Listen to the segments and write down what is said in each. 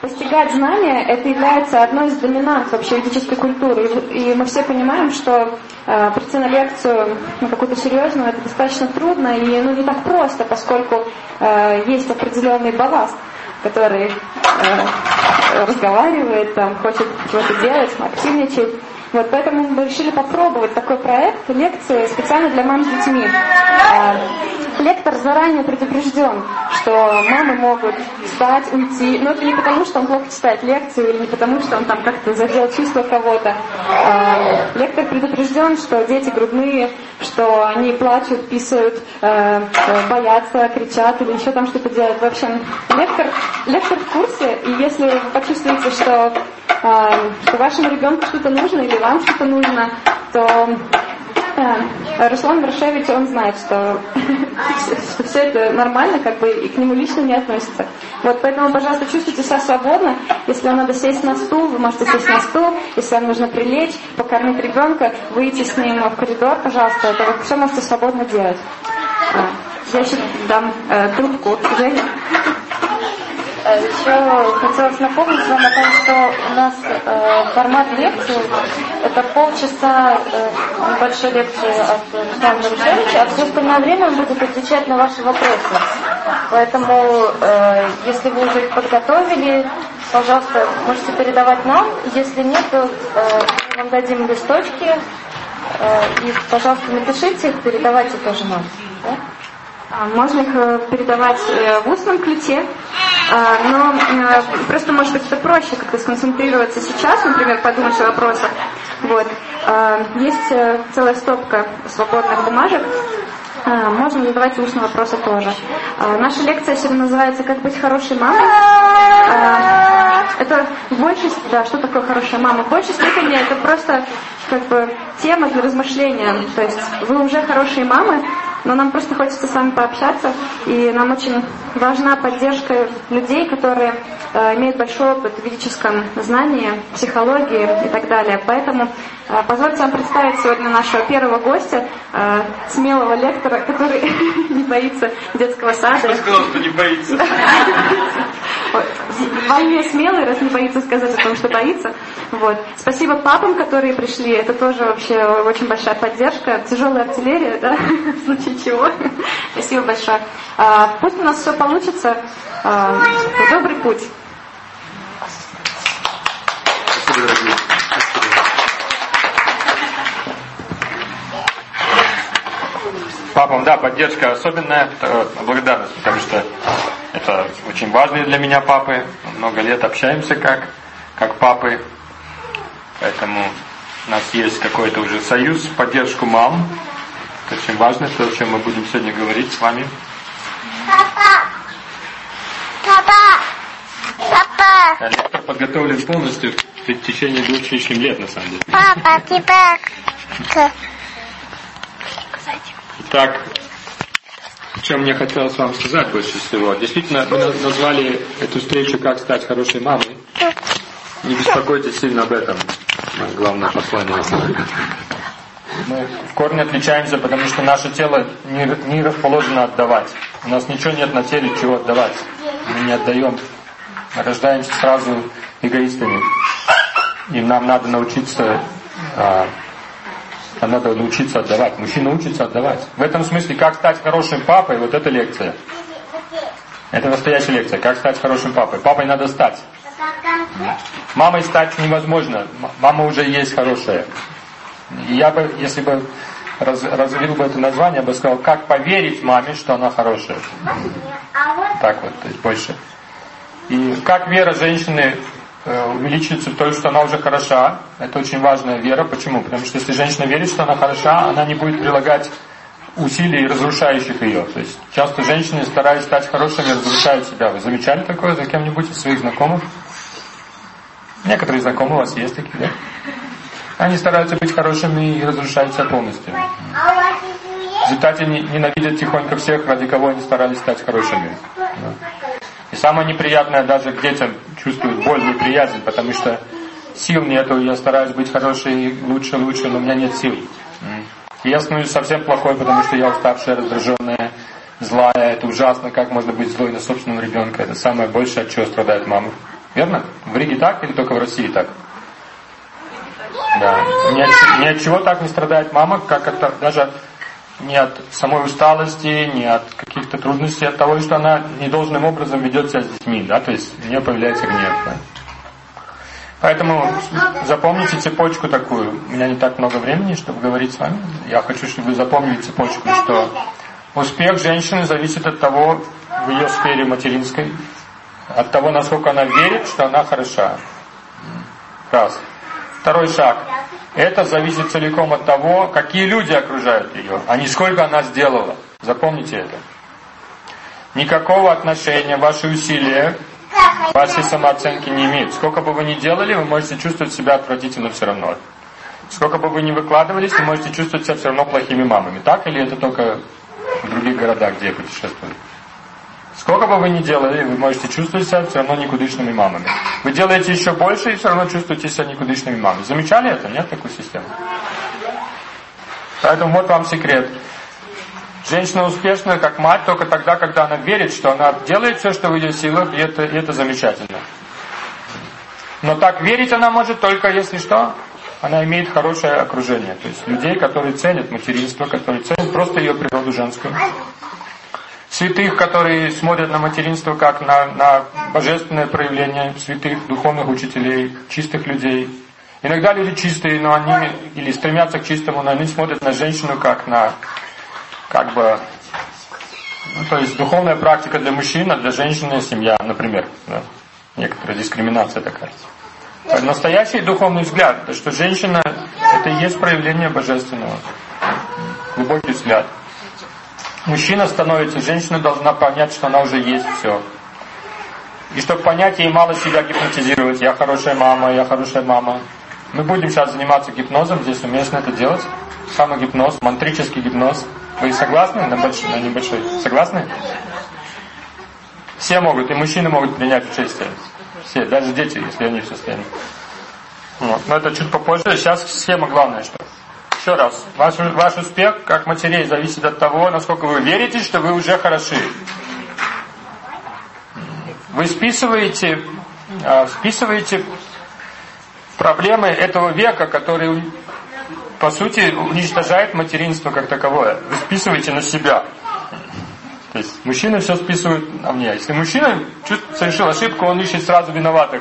постигать знания — это является одной из доминант вообще ведической культуры. И мы все понимаем, что прийти на лекцию, на какую-то серьезную, это достаточно трудно и не так просто, поскольку есть определенный балласт, который разговаривает, хочет чего-то делать, активничает. Вот поэтому мы решили попробовать такой проект, лекции специально для мам с детьми. Лектор заранее предупрежден, что мамы могут встать, уйти. Но это не потому, что он плохо читает лекцию, или не потому, что он там как-то задел чувства кого-то. Лектор предупрежден, что дети грудные, что они плачут, писают, боятся, кричат или еще там что-то делают. В общем, лектор в курсе, и если вы почувствуете, что вашему ребенку что-то нужно или вам что-то нужно, то Руслан Маршевич, он знает, что все это нормально, и к нему лично не относится. Вот, поэтому, пожалуйста, чувствуйте себя свободно. Если вам надо сесть на стул, вы можете сесть на стул. Если вам нужно прилечь, покормить ребенка, выйти с ним в коридор, пожалуйста, это вы все можете свободно делать. Я сейчас дам трубку Жене. Еще хотелось напомнить вам о том, что у нас формат лекции — это полчаса небольшой лекции от Руслана Маршевича, а все остальное время он будет отвечать на ваши вопросы. Поэтому, если вы уже их подготовили, пожалуйста, можете передавать нам. Если нет, то мы вам дадим листочки. И, пожалуйста, напишите их, передавайте тоже нам. Да? Можно их передавать в устном ключе, но просто, может быть, это проще как-то сконцентрироваться сейчас, например, подумать о вопросах. Вот. Есть целая стопка свободных бумажек. Можно задавать устные вопросы тоже. Наша лекция сегодня называется «Как быть хорошей мамой». Это в большей степени, да, что такое хорошая мама? В большей степени это просто тема для размышления. То есть вы уже хорошие мамы, но нам просто хочется с вами пообщаться, и нам очень важна поддержка людей, которые имеют большой опыт в ведическом знании, психологии и так далее. Поэтому позвольте вам представить сегодня нашего первого гостя, смелого лектора, который не боится детского сада. Кто сказал, что не боится? Войне смелый, раз не боится сказать о том, что боится. Вот. Спасибо папам, которые пришли. Это тоже вообще очень большая поддержка. Тяжелая артиллерия, да, в случае чего. Спасибо большое. Пусть у нас все получится. Добрый путь. Спасибо, дорогие. Папам, да, поддержка особенная, благодарность, потому что это очень важные для меня папы. Много лет общаемся как папы, поэтому у нас есть какой-то уже союз, поддержку мам. Это очень важно, то, о чем мы будем сегодня говорить с вами. Папа! Лектор подготовлен полностью в течение 2 с лишним лет, на самом деле. Папа, тебя... Итак, о чем мне хотелось вам сказать больше всего. Действительно, мы назвали эту встречу «Как стать хорошей мамой». Не беспокойтесь сильно об этом. Главное послание. Мы в корне отличаемся, потому что наше тело не расположено отдавать. У нас ничего нет на теле, чего отдавать. Мы не отдаем. Мы рождаемся сразу эгоистами. И нам надо научиться отдавать. Мужчина учится отдавать. В этом смысле, как стать хорошим папой, вот эта лекция. Это настоящая лекция. Как стать хорошим папой. Папой надо стать. Мамой стать невозможно. Мама уже есть хорошая. И я бы, если бы развил бы это название, я бы сказал, как поверить маме, что она хорошая. Так вот, то есть больше. И как вера женщины увеличивается в то, что она уже хороша. Это очень важная вера. Почему? Потому что если женщина верит, что она хороша, она не будет прилагать усилий, разрушающих ее. То есть часто женщины, стараясь стать хорошими, разрушают себя. Вы замечали такое за кем-нибудь из своих знакомых? Некоторые знакомые у вас есть такие, да? Они стараются быть хорошими и разрушают себя полностью. В результате ненавидят тихонько всех, ради кого они старались стать хорошими. И самое неприятное, даже к детям чувствуют боль, неприязнь, потому что сил нету, я стараюсь быть хорошей, лучше, но у меня нет сил. И я становлюсь совсем плохой, потому что я уставшая, раздраженная, злая. Это ужасно, как можно быть злой на собственного ребенка. Это самое большее, от чего страдает мама. Верно? В Риге так или только в России так? Да. Ни от чего так не страдает мама, как это даже не от самой усталости, не от каких-то трудностей, от того, что она недолжным образом ведет себя с детьми, да, то есть у нее появляется гнев. Да? Поэтому запомните цепочку такую. У меня не так много времени, чтобы говорить с вами. Я хочу, чтобы вы запомнили цепочку, что успех женщины зависит от того, в ее сфере материнской, от того, насколько она верит, что она хороша. Раз. Второй шаг. Это зависит целиком от того, какие люди окружают ее, а не сколько она сделала. Запомните это. Никакого отношения ваши усилия, вашей самооценки не имеют. Сколько бы вы ни делали, вы можете чувствовать себя отвратительно все равно. Сколько бы вы ни выкладывались, вы можете чувствовать себя все равно плохими мамами. Так или это только в других городах, где я путешествую? Сколько бы вы ни делали, вы можете чувствовать себя все равно никудышными мамами. Вы делаете еще больше и все равно чувствуете себя никудышными мамами. Замечали это? Нет такой системы? Поэтому вот вам секрет. Женщина успешна как мать только тогда, когда она верит, что она делает все, что в ее силах, и это замечательно. Но так верить она может только если что? Она имеет хорошее окружение. То есть людей, которые ценят материнство, которые ценят просто ее природу женскую. Святых, которые смотрят на материнство как на божественное проявление, святых, духовных учителей, чистых людей. Иногда люди чистые, но они или стремятся к чистому, но они смотрят на женщину как на, то есть духовная практика для мужчин, а для женщины семья, например. Да. Некоторая дискриминация такая. Настоящий духовный взгляд, то что женщина это и есть проявление божественного. Глубокий взгляд. Мужчина становится, женщина должна понять, что она уже есть все. И чтобы понять, ей мало себя гипнотизировать. Я хорошая мама, я хорошая мама. Мы будем сейчас заниматься гипнозом, здесь уместно это делать. Самогипноз, мантрический гипноз. Вы согласны на небольшой? Согласны? Все могут, и мужчины могут принять участие. Все, даже дети, если они в состоянии. Вот. Но это чуть попозже. Сейчас схема главная, что... Еще раз, ваш успех, как матерей, зависит от того, насколько вы верите, что вы уже хороши. Вы списываете проблемы этого века, который, по сути, уничтожает материнство как таковое. Вы списываете на себя. То есть мужчины все списывают на меня. Если мужчина совершил ошибку, он ищет сразу виноватых.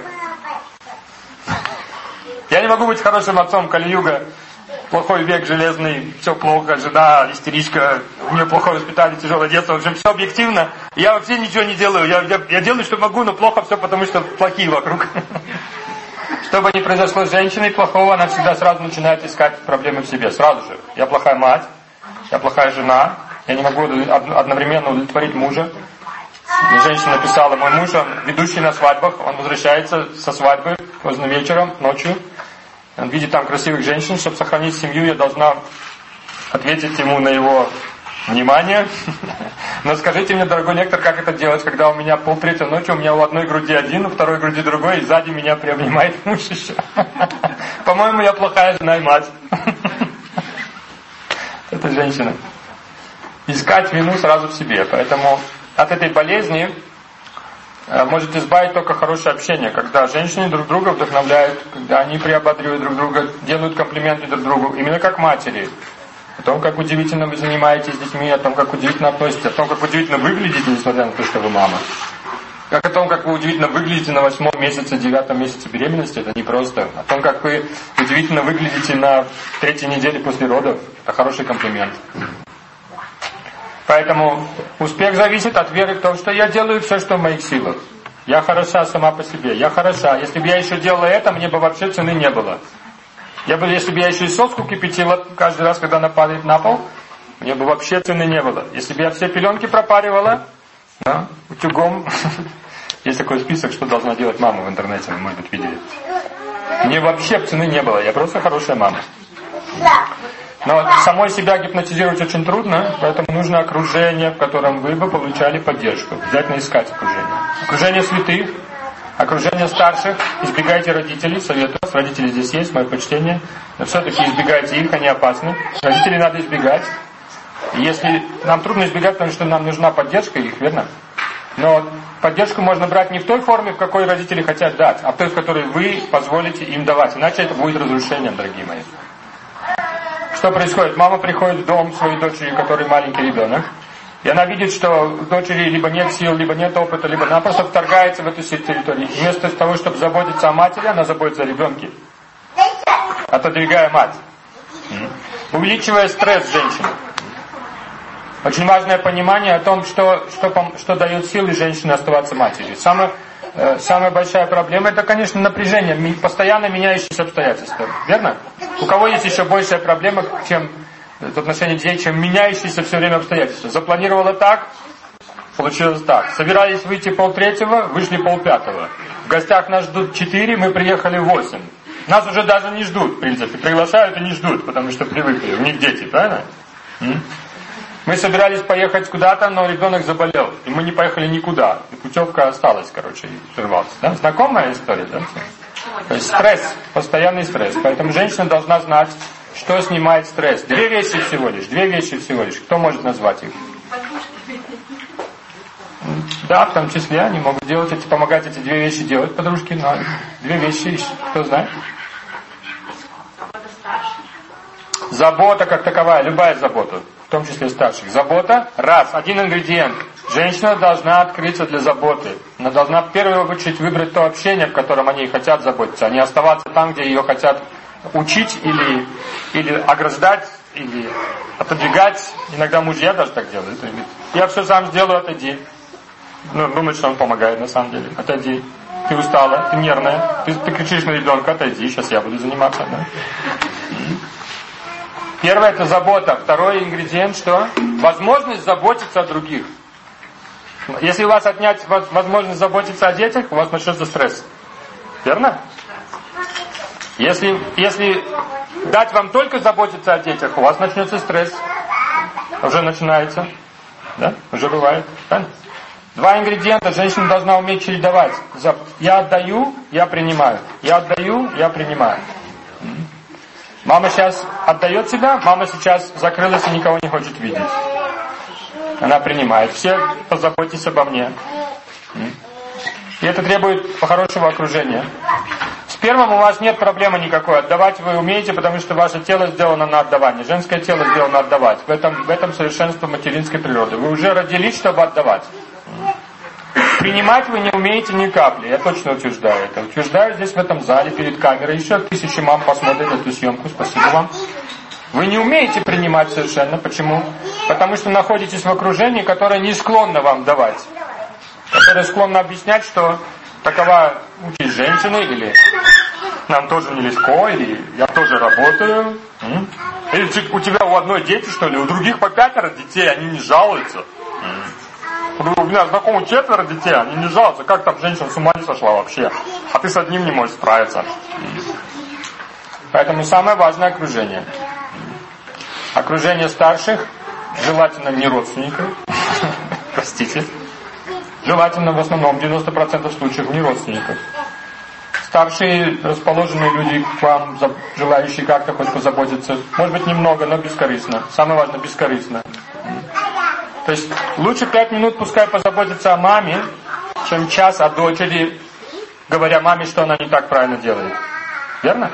Я не могу быть хорошим отцом, Кали-юга. Плохой век железный, все плохо, жена, истеричка, у нее плохое воспитание, тяжелое детство, в общем, все объективно. Я вообще ничего не делаю, я делаю, что могу, но плохо все, потому что плохие вокруг. Что бы ни произошло с женщиной плохого, она всегда сразу начинает искать проблемы в себе, сразу же. Я плохая мать, я плохая жена, я не могу одновременно удовлетворить мужа. Мне женщина написала, мой муж, он ведущий на свадьбах, он возвращается со свадьбы поздно вечером, ночью. Он видит там красивых женщин, чтобы сохранить семью, я должна ответить ему на его внимание. Но скажите мне, дорогой лектор, как это делать, когда у меня полтретьей ночи, у меня у одной груди один, у второй груди другой, и сзади меня приобнимает муж еще. По-моему, я плохая жена и мать. Это женщина. Искать вину сразу в себе. Поэтому от этой болезни может избавить только хорошее общение, когда женщины друг друга вдохновляют, когда они приободривают друг друга, делают комплименты друг другу, именно как матери. О том, как удивительно вы занимаетесь с детьми, о том, как удивительно относитесь, о том, как удивительно выглядите, несмотря на то, что вы мама. Как о том, как вы удивительно выглядите на 8-м месяце, 9-м месяце беременности, это не просто. О том, как вы удивительно выглядите на 3-й неделе после родов, это хороший комплимент. Поэтому успех зависит от веры в том, что я делаю все, что в моих силах. Я хороша сама по себе, я хороша. Если бы я еще делала это, мне бы вообще цены не было. Если бы я еще и соску кипятила каждый раз, когда она падает на пол, мне бы вообще цены не было. Если бы я все пеленки пропаривала, да, утюгом, есть такой список, что должна делать мама в интернете, вы, может быть, видели. Мне вообще цены не было, я просто хорошая мама. Но самой себя гипнотизировать очень трудно, поэтому нужно окружение, в котором вы бы получали поддержку. Обязательно искать окружение. Окружение святых, окружение старших. Избегайте родителей, советую вас. Родители здесь есть, мое почтение. Но все-таки избегайте их, они опасны. Родителей надо избегать. Если нам трудно избегать, потому что нам нужна поддержка их, верно? Но поддержку можно брать не в той форме, в какой родители хотят дать, а в той, в которой вы позволите им давать. Иначе это будет разрушением, дорогие мои. Что происходит? Мама приходит в дом своей дочери, у которой маленький ребенок, и она видит, что у дочери либо нет сил, либо нет опыта, либо она просто вторгается в эту территорию. И вместо того, чтобы заботиться о матери, она заботится о ребенке, отодвигая мать, увеличивая стресс женщины. Очень важное понимание о том, что дает силы женщине оставаться матерью. Самая большая проблема — это, конечно, напряжение, постоянно меняющиеся обстоятельства. Верно? У кого есть еще большая проблема, чем в отношении детей, чем меняющиеся все время обстоятельства? Запланировала так, получилось так. Собирались выйти 2:30, вышли 4:30. В гостях нас ждут 4, мы приехали 8. Нас уже даже не ждут, в принципе. Приглашают и не ждут, потому что привыкли. У них дети, правильно? Мы собирались поехать куда-то, но ребенок заболел. И мы не поехали никуда. И путевка осталась, короче, и прервалась. Да? Знакомая история, да? То есть стресс, постоянный стресс. Поэтому женщина должна знать, что снимает стресс. Две вещи всего лишь. Кто может назвать их? Да, в том числе они могут помогать эти две вещи делать, подружки. Но две вещи, кто знает? Забота как таковая, любая забота. В том числе старших. Забота, один ингредиент. Женщина должна открыться для заботы. Она должна в первую очередь выбрать то общение, в котором они хотят заботиться, а не оставаться там, где ее хотят учить или ограждать, или отодвигать. Иногда мужья даже так делают. Я все сам сделаю, отойди. Думает, что он помогает на самом деле. Отойди. Ты устала, ты нервная, ты кричишь на ребенка, отойди, сейчас я буду заниматься. Да? Первое — это забота. Второй ингредиент, что? Возможность заботиться о других. Если у вас отнять возможность заботиться о детях, у вас начнется стресс. Верно? Если дать вам только заботиться о детях, у вас начнется стресс. Уже начинается. Да? Уже бывает. Правильно? Два ингредиента. Женщина должна уметь чередовать. Я отдаю, я принимаю. Я отдаю, я принимаю. Мама сейчас отдает себя, мама сейчас закрылась и никого не хочет видеть. Она принимает. Все позаботьтесь обо мне. И это требует хорошего окружения. С первым у вас нет проблемы никакой. Отдавать вы умеете, потому что ваше тело сделано на отдавание. Женское тело сделано отдавать. В этом совершенство материнской природы. Вы уже родились, чтобы отдавать. Принимать вы не умеете ни капли, я точно утверждаю это. Утверждаю здесь в этом зале перед камерой. Еще 1000 мам посмотрят эту съемку, спасибо вам. Вы не умеете принимать совершенно. Почему? Потому что находитесь в окружении, которое не склонно вам давать. Которое склонно объяснять, что такова участь женщины, или нам тоже нелегко, или я тоже работаю. Или у тебя у одной дети, что ли, у других по 5 детей, они не жалуются. У меня знакомых 4 детей, они не жалуются. Как там женщина с ума не сошла вообще? А ты с одним не можешь справиться. Поэтому самое важное окружение. Окружение старших, желательно не родственников. Простите. Желательно в основном, 90% случаев, не родственников. Старшие, расположенные люди к вам, желающие как-то хоть позаботиться. Может быть немного, но бескорыстно. Самое важное, бескорыстно. То есть лучше 5 минут пускай позаботиться о маме, чем час о дочери, говоря маме, что она не так правильно делает. Верно?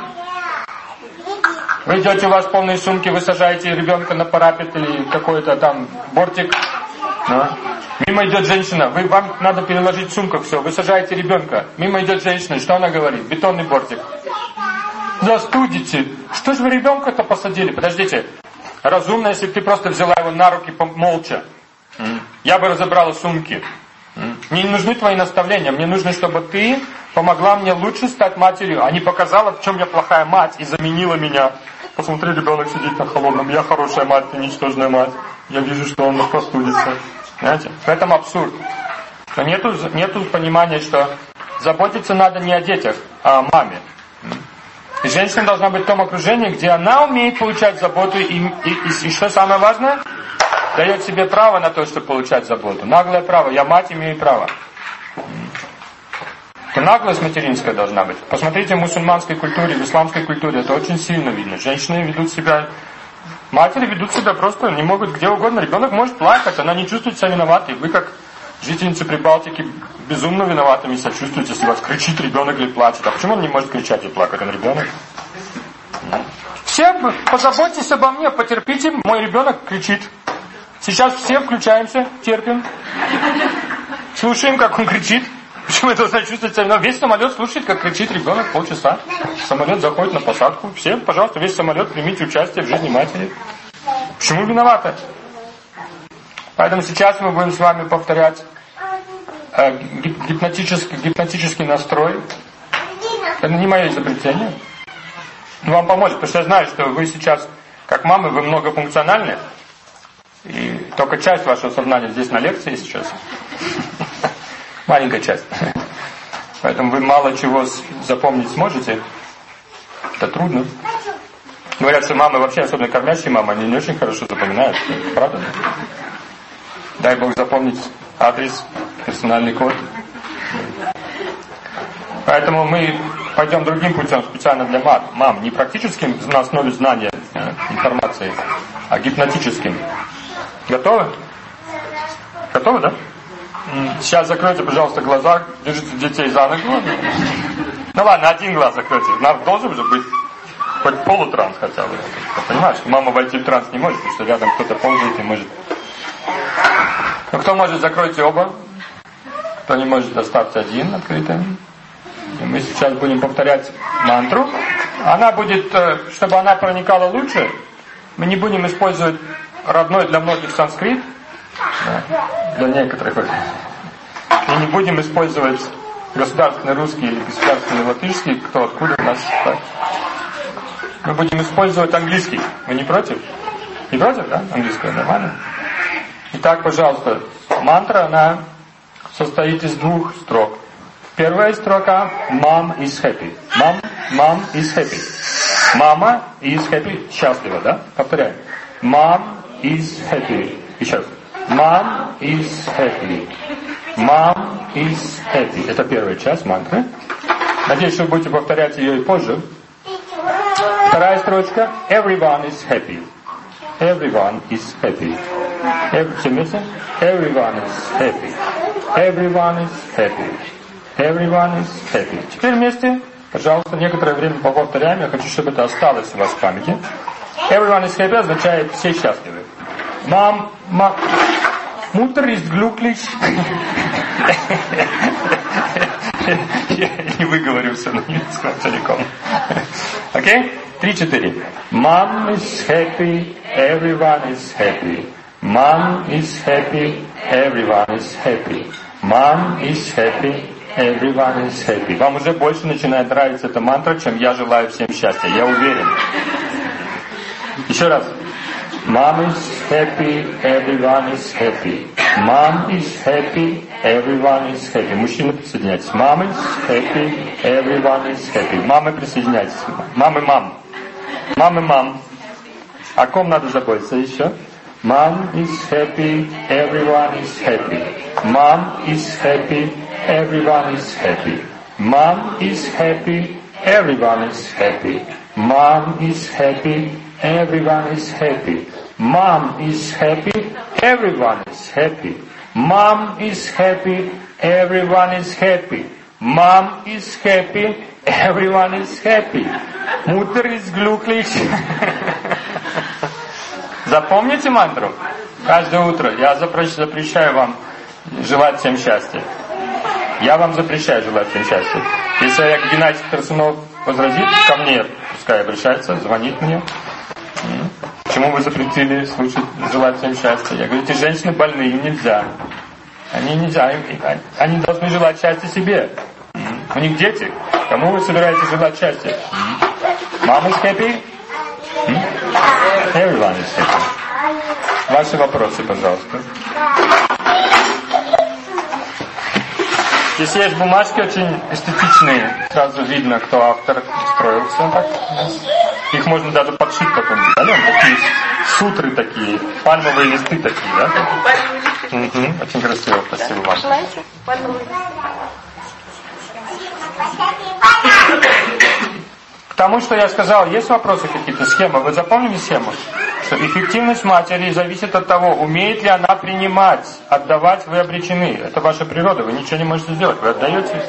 Вы идете, у вас полные сумки, вы сажаете ребенка на парапет или какой-то там бортик. Да? Мимо идет женщина, вам надо переложить сумку, все, вы сажаете ребенка. Мимо идет женщина, что она говорит? Бетонный бортик. Застудите. Что же вы ребенка-то посадили? Подождите. Разумно, если бы ты просто взяла его на руки молча. Я бы разобрала сумки. Мне не нужны твои наставления. Мне нужно, чтобы ты помогла мне лучше стать матерью, а не показала, в чем я плохая мать, и заменила меня. Посмотри, ребенок сидит на холодном. Я хорошая мать, ты ничтожная мать. Я вижу, что он простудится. Знаете? В этом абсурд. Но нету понимания, что заботиться надо не о детях, а о маме. И женщина должна быть в том окружении, где она умеет получать заботу и что самое важное, дает себе право на то, чтобы получать заботу. Наглое право. Я мать, имею право. И наглость материнская должна быть. Посмотрите, в мусульманской культуре, в исламской культуре это очень сильно видно. Женщины ведут себя, матери ведут себя просто, не могут где угодно. Ребенок может плакать, она не чувствует себя виноватой. Вы как Жительницы Прибалтики безумно виноватыми себя чувствуют, если у вас кричит ребенок или плачет. А почему он не может кричать и плакать? Он ребенок. Все, позаботьтесь обо мне, потерпите, мой ребенок кричит. Сейчас все включаемся, терпим. Слушаем, как он кричит. Почему это должна чувствовать себя? Весь самолет слушает, как кричит ребенок полчаса. Самолет заходит на посадку. Все, пожалуйста, весь самолет примите участие в жизни матери. Почему виновата? Поэтому сейчас мы будем с вами повторять гипнотический настрой. Это не мое изобретение. Но вам поможет, потому что я знаю, что вы сейчас, как мамы, вы многофункциональны. И только часть вашего сознания здесь на лекции сейчас. Маленькая часть. Поэтому вы мало чего запомнить сможете. Это трудно. Говорят, что мамы вообще, особенно кормящие мамы, они не очень хорошо запоминают. Правда? Дай Бог запомнить адрес, персональный код. Поэтому мы пойдем другим путем специально для мам. Не практическим, на основе знания информации, а гипнотическим. Готовы? Готовы, да? Сейчас закройте, пожалуйста, глаза. Держите детей за ногу. Ну ладно, один глаз закройте. Нам должен же быть хоть полутранс хотя бы. Понимаешь, что мама войти в транс не может, потому что рядом кто-то ползает и может. Ну кто может, закройте оба. Кто не может, оставьте один открытым. И мы сейчас будем повторять мантру. Она будет, чтобы она проникала лучше, мы не будем использовать родной для многих санскрит, для некоторых. И не будем использовать государственный русский или государственный латышский, кто откуда у нас. Так. Мы будем использовать английский. Вы не против? Не против, да? Английское нормально? Итак, пожалуйста, мантра, она состоит из двух строк. Первая строка Mom is happy. Mom is happy. Мама is happy. Счастлива, да? Повторяем. Mom is happy. Еще раз. Mom is happy. Mom is happy. Это первая часть мантры. Надеюсь, что вы будете повторять ее и позже. Вторая строчка. Everyone is happy. Everyone is happy. Все вместе? Everyone is happy. Everyone is happy. Everyone is happy. Теперь вместе, пожалуйста, некоторое время повторяем. Я хочу, чтобы это осталось у вас в памяти. Everyone is happy означает все счастливы. Mutter ist glücklich. Я не выговорю все на немецком целиком. Окей? 3-4. Mom is happy, everyone is happy. Mom is happy, everyone is happy. Mom is happy, everyone is happy. Вам уже больше начинает нравиться эта мантра, чем я желаю всем счастья. Я уверен. Еще раз. Mom is happy, everyone is happy. Mom is happy, everyone is happy. Мужчины, присоединяйтесь. Mom is happy, everyone is happy. Мамы, присоединяйтесь. Мамы, мам. Мамы, мам. О ком надо заботиться еще? Mom is happy, everyone is happy. Mom is happy, everyone is happy. Mom is happy, everyone is happy. Mom is happy, everyone is happy. Mom is happy, everyone is happy. Mom is happy, everyone is happy. Mom is happy, everyone is happy. Mutter ist glücklich. Запомните мантру? Каждое утро я запрещаю вам желать всем счастья. Я вам запрещаю желать всем счастья. Если Геннадий Тарсунов возразит ко мне, пускай обращается, звонит мне. Почему вы запретили желать всем счастья? Я говорю, эти женщины больны, им нельзя. Они должны желать счастья себе. У них дети. Кому вы собираетесь желать счастья? Mom is happy? Everyone is happy. Ваши вопросы, пожалуйста. Здесь есть бумажки очень эстетичные. Сразу видно, кто автор строился. Так. Их можно даже подшить потом. Такие сутры такие, пальмовые листы такие, да? Угу. Очень красиво, спасибо вам. К тому, что я сказал, есть вопросы какие-то, схемы? Вы запомнили схему? что эффективность матери зависит от того, умеет ли она принимать, отдавать, вы обречены. Это ваша природа, вы ничего не можете сделать, вы отдаете.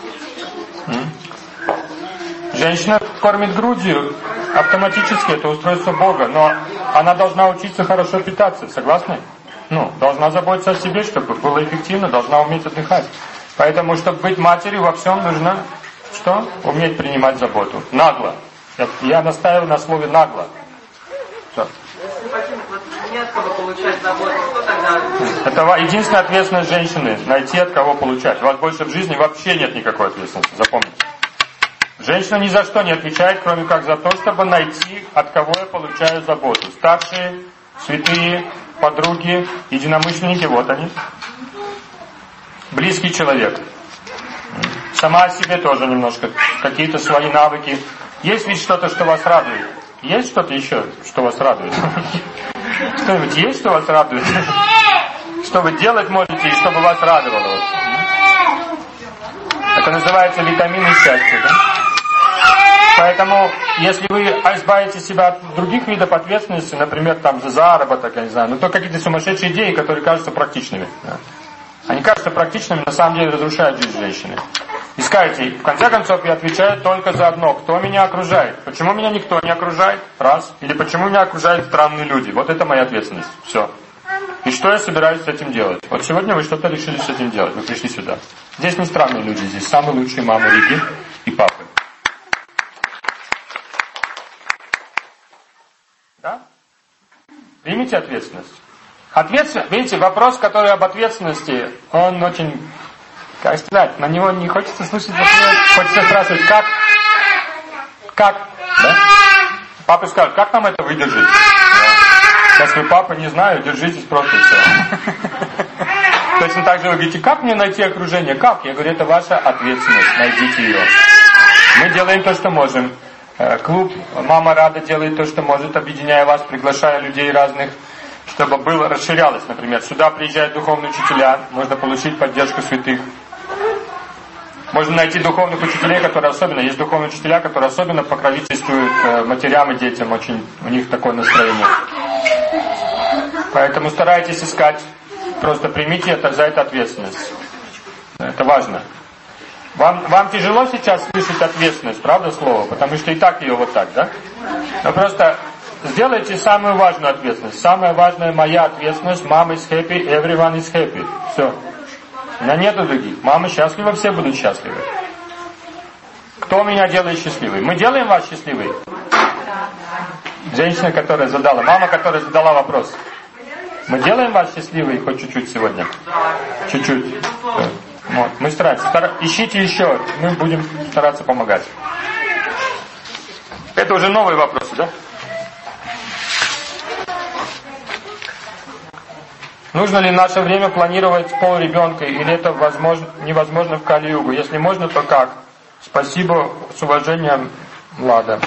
Женщина кормит грудью, автоматически это устройство Бога, но она должна учиться хорошо питаться, согласны? Должна заботиться о себе, чтобы было эффективно, должна уметь отдыхать. Поэтому, чтобы быть матерью, во всем нужно, что? Уметь принимать заботу. Нагло. Я настаиваю на слове нагло. Что? Не от кого получать заботу, кто тогда? Это единственная ответственность женщины, найти от кого получать. У вас больше в жизни вообще нет никакой ответственности, запомните. Женщина ни за что не отвечает, кроме как за то, чтобы найти, от кого я получаю заботу. Старшие, святые, подруги, единомышленники, вот они. Близкий человек. Сама о себе тоже немножко, какие-то свои навыки. Есть ведь что-то, что вас радует? Есть что-то еще, что вас радует? Что-нибудь есть, что вас радует? Что вы делать можете, и чтобы вас радовало? Это называется витамины счастья, да? Поэтому, если вы избавите себя от других видов ответственности, например, там за заработок, я не знаю, то какие-то сумасшедшие идеи, которые кажутся практичными. Да? Они кажутся практичными, на самом деле разрушают жизнь женщины. И скажете, в конце концов, я отвечаю только за одно. Кто меня окружает? Почему меня никто не окружает? Раз. Или почему меня окружают странные люди? Вот это моя ответственность. Все. И что я собираюсь с этим делать? Вот сегодня вы что-то решили с этим делать. Вы пришли сюда. Здесь не странные люди, здесь самые лучшие мамы Риги и папы. Да? Примите ответственность. Видите, вопрос, который об ответственности, он очень, как сказать, на него не хочется слушать ответ. Хочется спрашивать, как? Да? Папа скажет, как нам это выдержать? Да. Сейчас вы, папа, не знаю, держитесь просто и все. Точно так же вы говорите, как мне найти окружение? Как? Я говорю, это ваша ответственность, найдите ее. Мы делаем то, что можем. Клуб «Мама Рада» делает то, что может, объединяя вас, приглашая людей разных, чтобы расширялось, например. Сюда приезжают духовные учителя, можно получить поддержку святых. Можно найти духовных учителей, которые особенно, есть духовные учителя, которые особенно покровительствуют матерям и детям, очень у них такое настроение. Поэтому старайтесь искать, просто примите за это ответственность. Это важно. Вам тяжело сейчас слышать ответственность, правда, слово? Потому что и так ее вот так, да? Но просто сделайте самую важную ответственность. Самая важная моя ответственность. Mom is happy, everyone is happy. Все. У меня нету других. Мама счастлива, все будут счастливы. Кто меня делает счастливой? Мы делаем вас счастливой? Женщина, которая задала, мама, которая задала вопрос. Мы делаем вас счастливой хоть чуть-чуть сегодня? Чуть-чуть. Вот. Мы стараемся. Ищите еще. Мы будем стараться помогать. Это уже новые вопросы, да? Нужно ли в наше время планировать пол ребенка, или это невозможно в Кали-югу? Если можно, то как? Спасибо, с уважением, Влада.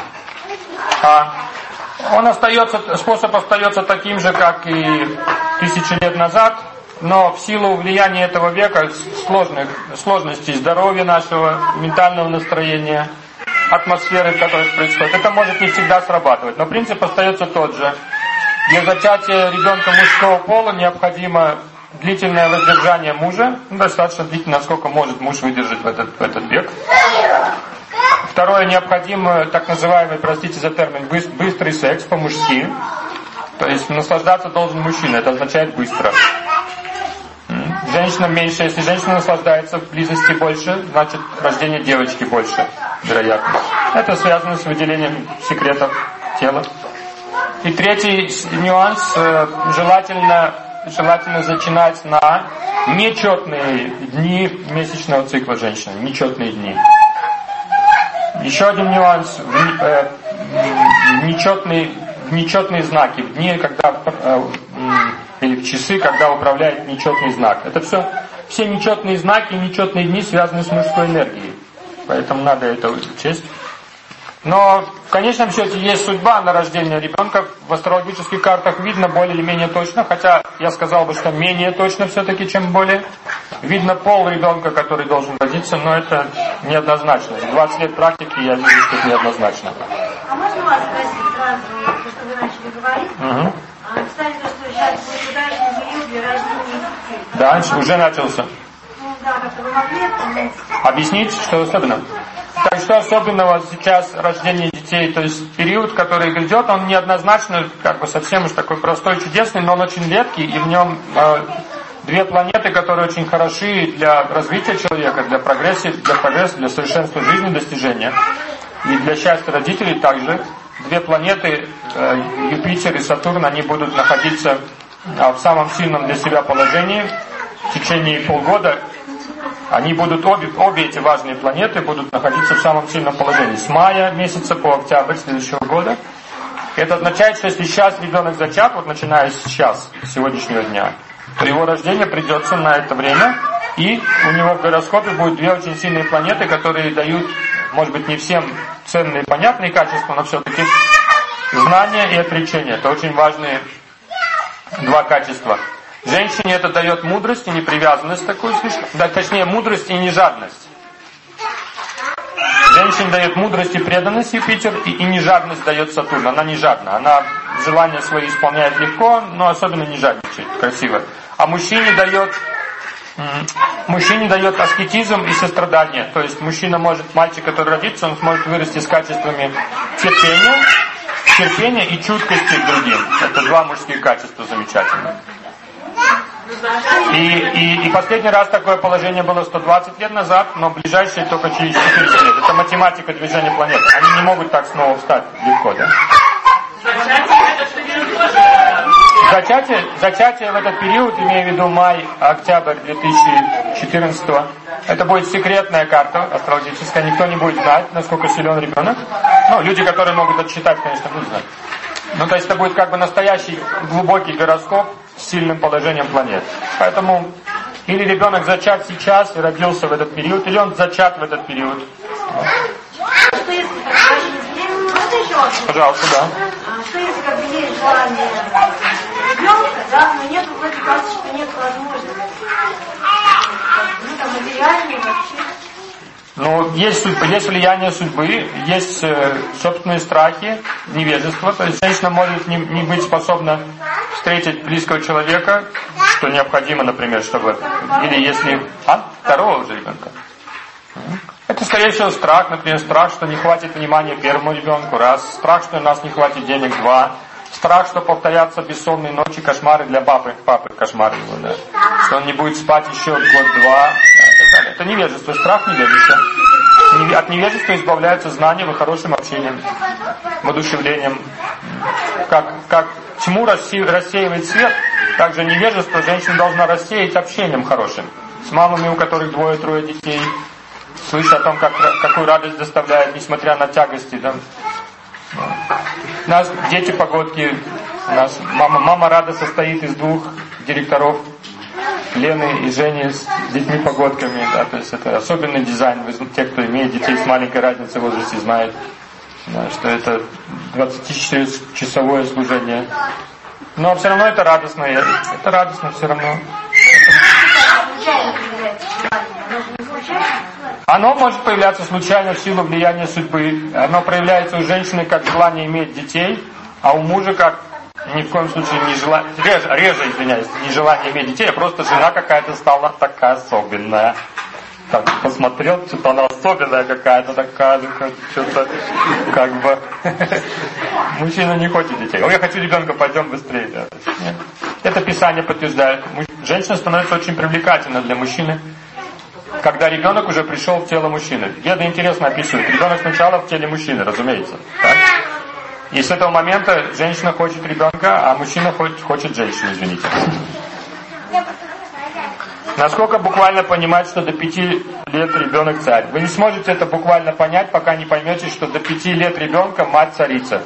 Способ остается таким же, как и 1000 лет назад, но в силу влияния этого века, сложностей здоровья нашего, ментального настроения, атмосферы, в которой это происходит, это может не всегда срабатывать. Но принцип остается тот же. Для зачатия ребенка мужского пола необходимо длительное воздержание мужа, достаточно длительно, насколько может муж выдержать в этот век. Второе, необходимо так называемый, простите за термин, быстрый секс по-мужски. То есть наслаждаться должен мужчина, это означает быстро. Женщинам меньше, если женщина наслаждается в близости больше, значит рождение девочки больше, вероятно. Это связано с выделением секретов тела. И третий нюанс, желательно начинать на нечетные дни месячного цикла женщины, нечетные дни. Еще один нюанс, нечетные знаки, в дни, когда, или в часы, когда управляет нечетный знак. Это все нечетные знаки, нечетные дни связаны с мужской энергией. Поэтому надо это учесть. Но в конечном счете есть судьба на рождение ребенка. В астрологических картах видно более или менее точно, хотя я сказал бы, что менее точно все-таки, чем более. Видно пол ребенка, который должен родиться, но это неоднозначно. За 20 лет практики я вижу, что это неоднозначно. А можно вас спросить сразу, потому что вы начали Угу. Да, уже начался. Объяснить, что особенно? Так что особенного сейчас рождение детей, то есть период, который грядет, он неоднозначно, как бы совсем уж такой простой, чудесный, но он очень редкий, и в нем две планеты, которые очень хороши для развития человека, для прогресса, для совершенства жизни, достижения. И для счастья родителей также. Две планеты, Юпитер и Сатурн, они будут находиться в самом сильном для себя положении в течение полгода. Они будут, обе эти важные планеты будут находиться в самом сильном положении. С мая месяца по октябрь следующего года. Это означает, что если сейчас ребенок зачат, вот начиная сейчас, с сегодняшнего дня, то его рождение придется на это время, и у него в гороскопе будут две очень сильные планеты, которые дают, может быть, не всем ценные и понятные качества, но все-таки знания и отречение. Это очень важные два качества. Женщине это дает мудрость и непривязанность такую, да, точнее, мудрость и нежадность. Женщине дает мудрость и преданность Юпитер, и нежадность дает Сатурн. Она не жадна, она желания свои исполняет легко, но особенно не жадничает, красиво. А мужчине дает аскетизм и сострадание. То есть мужчина может, мальчик, который родится, он сможет вырасти с качествами терпения и чуткости к другим. Это два мужские качества замечательные. И последний раз такое положение было 120 лет назад, но ближайшее только через 400 лет. Это математика движения планет. Они не могут так снова встать легко, да? Зачатие в этот период, имею в виду май-октябрь 2014, это будет секретная карта астрологическая, никто не будет знать, насколько силен ребенок. Ну, люди, которые могут отсчитать, конечно, будут знать. Ну, то есть это будет как бы настоящий глубокий гороскоп с сильным положением планет. Поэтому или ребенок зачат сейчас и родился в этот период, или он зачат в этот период. Пожалуйста, да. Что если как бы есть желание ребенка, да, но нет, вроде кажется, что нет возможности. Ну, там материальные вообще. Ну, есть влияние судьбы, есть собственные страхи, невежество. То есть женщина может не быть способна встретить близкого человека, что необходимо, например, чтобы... Или если... Второго уже ребенка. Это, скорее всего, страх. Например, страх, что не хватит внимания первому ребенку, раз. Страх, что у нас не хватит денег, два. Страх, что повторятся бессонные ночи, кошмары для папы кошмары его, да. Что он не будет спать еще год-два. Это невежество, страх невежества. От невежества избавляются знания и хорошим общением, воодушевлением. Как тьму рассеивает свет, так же невежество женщина должна рассеять общением хорошим. С мамами, у которых 2-3 детей, слыша о том, какую радость доставляет, несмотря на тягости. Да. У нас дети-погодки, у нас мама Рада состоит из 2 директоров, Лены и Жени с детьми-погодками, да, то есть это особенный дизайн. Те, кто имеет детей с маленькой разницей в возрасте, знают, да, что это 24-часовое служение. Но все равно это радостно все равно. Оно может появляться случайно в силу влияния судьбы. Оно проявляется у женщины как желание иметь детей, а у мужа как ни в коем случае не желание, не желание иметь детей, а просто жена какая-то стала такая особенная. Так, посмотрел, что-то она особенная какая-то такая, что-то как бы... Мужчина не хочет детей. Я хочу ребенка, пойдем быстрее. Да. Это Писание подтверждает. Женщина становится очень привлекательна для мужчины, когда ребенок уже пришел в тело мужчины. Веды интересно описывают. Ребенок сначала в теле мужчины, разумеется. Так? И с этого момента женщина хочет ребенка, а мужчина хочет женщину, извините. Насколько буквально понимать, что до 5 лет ребенок царь? Вы не сможете это буквально понять, пока не поймете, что до 5 лет ребенка мать царица.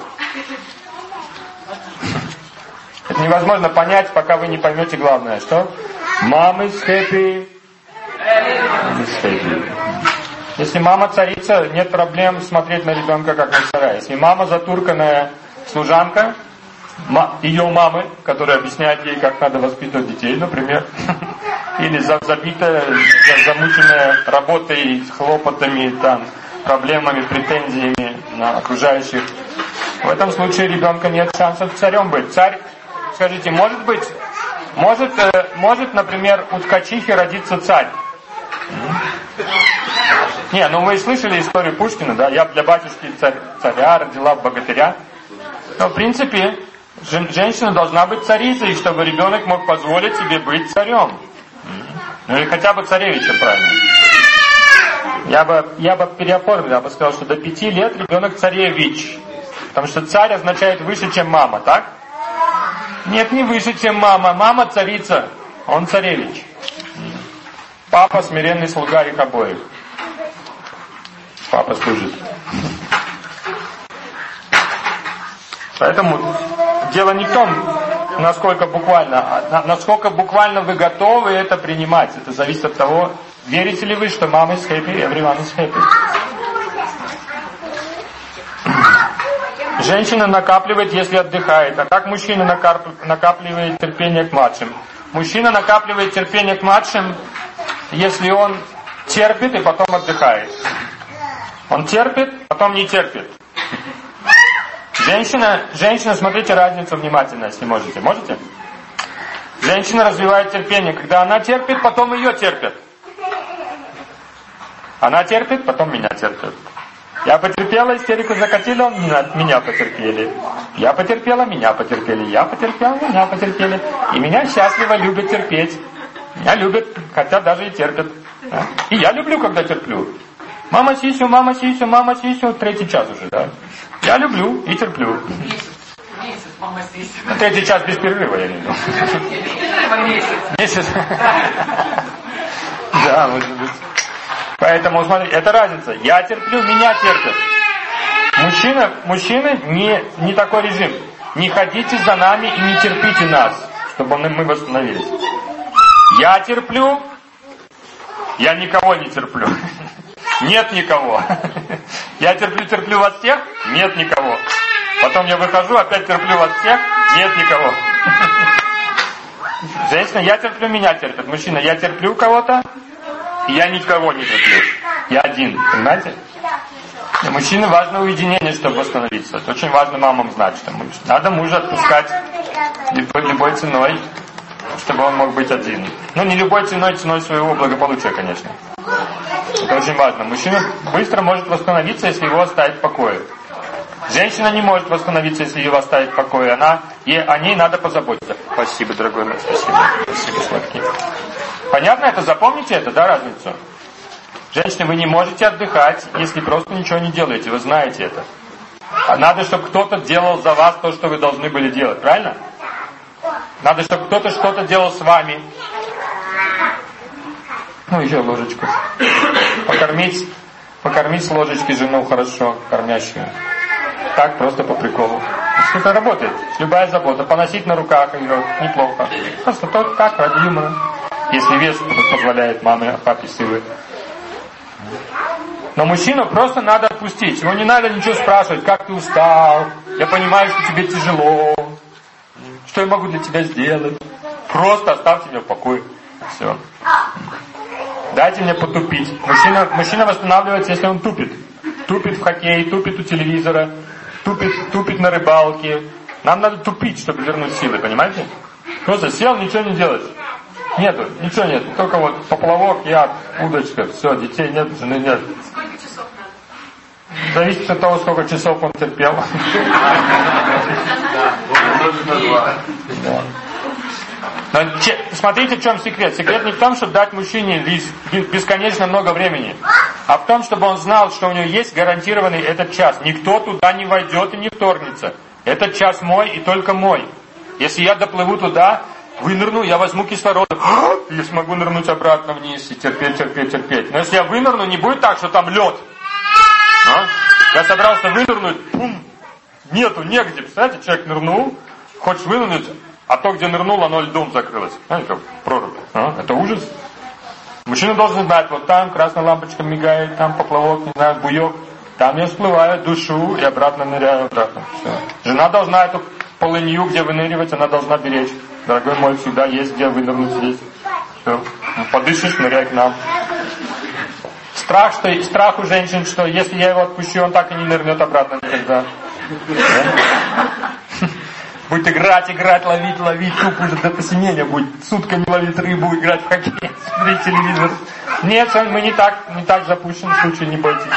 Это невозможно понять, пока вы не поймете главное, что mom is happy. Если мама царица, нет проблем смотреть на ребенка как на царя. Если мама затурканная служанка, ее мамы, которая объясняет ей, как надо воспитывать детей, например, или забитая, замученная работой, хлопотами, там, проблемами, претензиями на окружающих, В этом случае ребенка нет шансов царем быть. Царь, скажите, может, например, у ткачихи родиться царь? Не, ну вы слышали историю Пушкина, да? Я для батюшки царя родила богатыря. Но в принципе, женщина должна быть царицей, чтобы ребенок мог позволить себе быть царем. Ну или хотя бы царевичем, правильно. Я бы переоформил, я бы сказал, что до 5 лет ребенок царевич. Потому что царь означает выше, чем мама, так? Нет, не выше, чем мама. Мама царица, он царевич. Папа смиренный слуга их обоих. Папа служит. Поэтому дело не в том, насколько буквально вы готовы это принимать. Это зависит от того, верите ли вы, что mom is happy, everyone is happy. Женщина накапливает, если отдыхает. А как мужчина накапливает терпение к младшим? Мужчина накапливает терпение к младшим, если он терпит и потом отдыхает. Он терпит, потом не терпит. Женщина, смотрите разницу внимательно, если можете. Можете? Женщина развивает терпение. Когда она терпит, потом ее терпят. Она терпит, потом меня терпят. Я потерпела, истерику закатила, меня потерпели. Я потерпела, меня потерпели. Я потерпела, меня потерпели. И меня счастливо любят терпеть. Меня любят, хотя даже и терпят. И я люблю, когда терплю. Мама сисю, мама сисю, мама сисю. 3-й час уже, да. Я люблю и терплю. На 3-й час без перерыва я люблю. Месяц. Да, может быть. Поэтому, смотрите, это разница. Я терплю, меня терпят. Мужчины не такой режим. Не ходите за нами и не терпите нас, чтобы мы восстановились. Я терплю, я никого не терплю. Нет никого. Я терплю вас всех, нет никого. Потом я выхожу, опять терплю вас всех, нет никого. Женщина, я терплю, меня терпят. Мужчина, я терплю кого-то, я никого не терплю. Я один, понимаете? Для мужчины важно уединение, чтобы восстановиться. Это очень важно мамам знать, что надо мужа отпускать любой ценой, чтобы он мог быть один. Ну, не любой ценой своего благополучия, конечно. Это очень важно. Мужчина быстро может восстановиться, если его оставить в покое. Женщина не может восстановиться, если ее оставить в покое. О ней надо позаботиться. Спасибо, дорогой мой, спасибо. Спасибо, сладкий. Понятно это? Запомните это, да, разницу? Женщины, вы не можете отдыхать, если просто ничего не делаете. Вы знаете это. А надо, чтобы кто-то делал за вас то, что вы должны были делать. Правильно? Надо, чтобы кто-то что-то делал с вами. Ну, еще ложечку. Покормить с ложечки жену хорошо, кормящую. Так, просто по приколу. Это работает. Любая забота. Поносить на руках ее неплохо. Просто так, ради юмора. Если вес позволяет маме, папе силы. Но мужчину просто надо отпустить. Его не надо ничего спрашивать. Как ты устал? Я понимаю, что тебе тяжело. Что я могу для тебя сделать? Просто оставьте меня в покое. Все. Дайте мне потупить. Мужчина восстанавливается, если он тупит. Тупит в хоккей, тупит у телевизора, тупит на рыбалке. Нам надо тупить, чтобы вернуть силы, понимаете? Просто сел, ничего не делать. Нету, ничего нет. Только вот поплавок, я, удочка, все, детей нет, жены нет. Сколько часов надо? Зависит от того, сколько часов он терпел. Но смотрите, в чем секрет. Секрет не в том, чтобы дать мужчине бесконечно много времени, а в том, чтобы он знал, что у него есть гарантированный этот час. Никто туда не войдет и не вторгнется. Этот час мой и только мой. Если я доплыву туда, вынырну, я возьму кислород, и смогу нырнуть обратно вниз и терпеть. Но если я вынырну, не будет так, что там лед. Я собрался вынырнуть, пум, нету, негде. Представляете, человек нырнул, хочешь вынырнуть, а то, где нырнул, оно льдом закрылось. Знаете, как прорубь. Это ужас. Мужчина должен знать, вот там красная лампочка мигает, там поплавок, не знаю, буек. Там я всплываю, душу и обратно ныряю обратно. Все. Жена должна эту полынью, где выныривать, она должна беречь. Дорогой мой, всегда есть где вынырнуть здесь. Все. Подышишь, ныряй к нам. Страх у женщин, что если я его отпущу, он так и не нырнет обратно никогда. Будет играть, ловить, тупо уже до посинения будет сутками ловить рыбу, играть в хоккей, смотреть телевизор. Нет, мы не так запущены, в случае не бойтесь.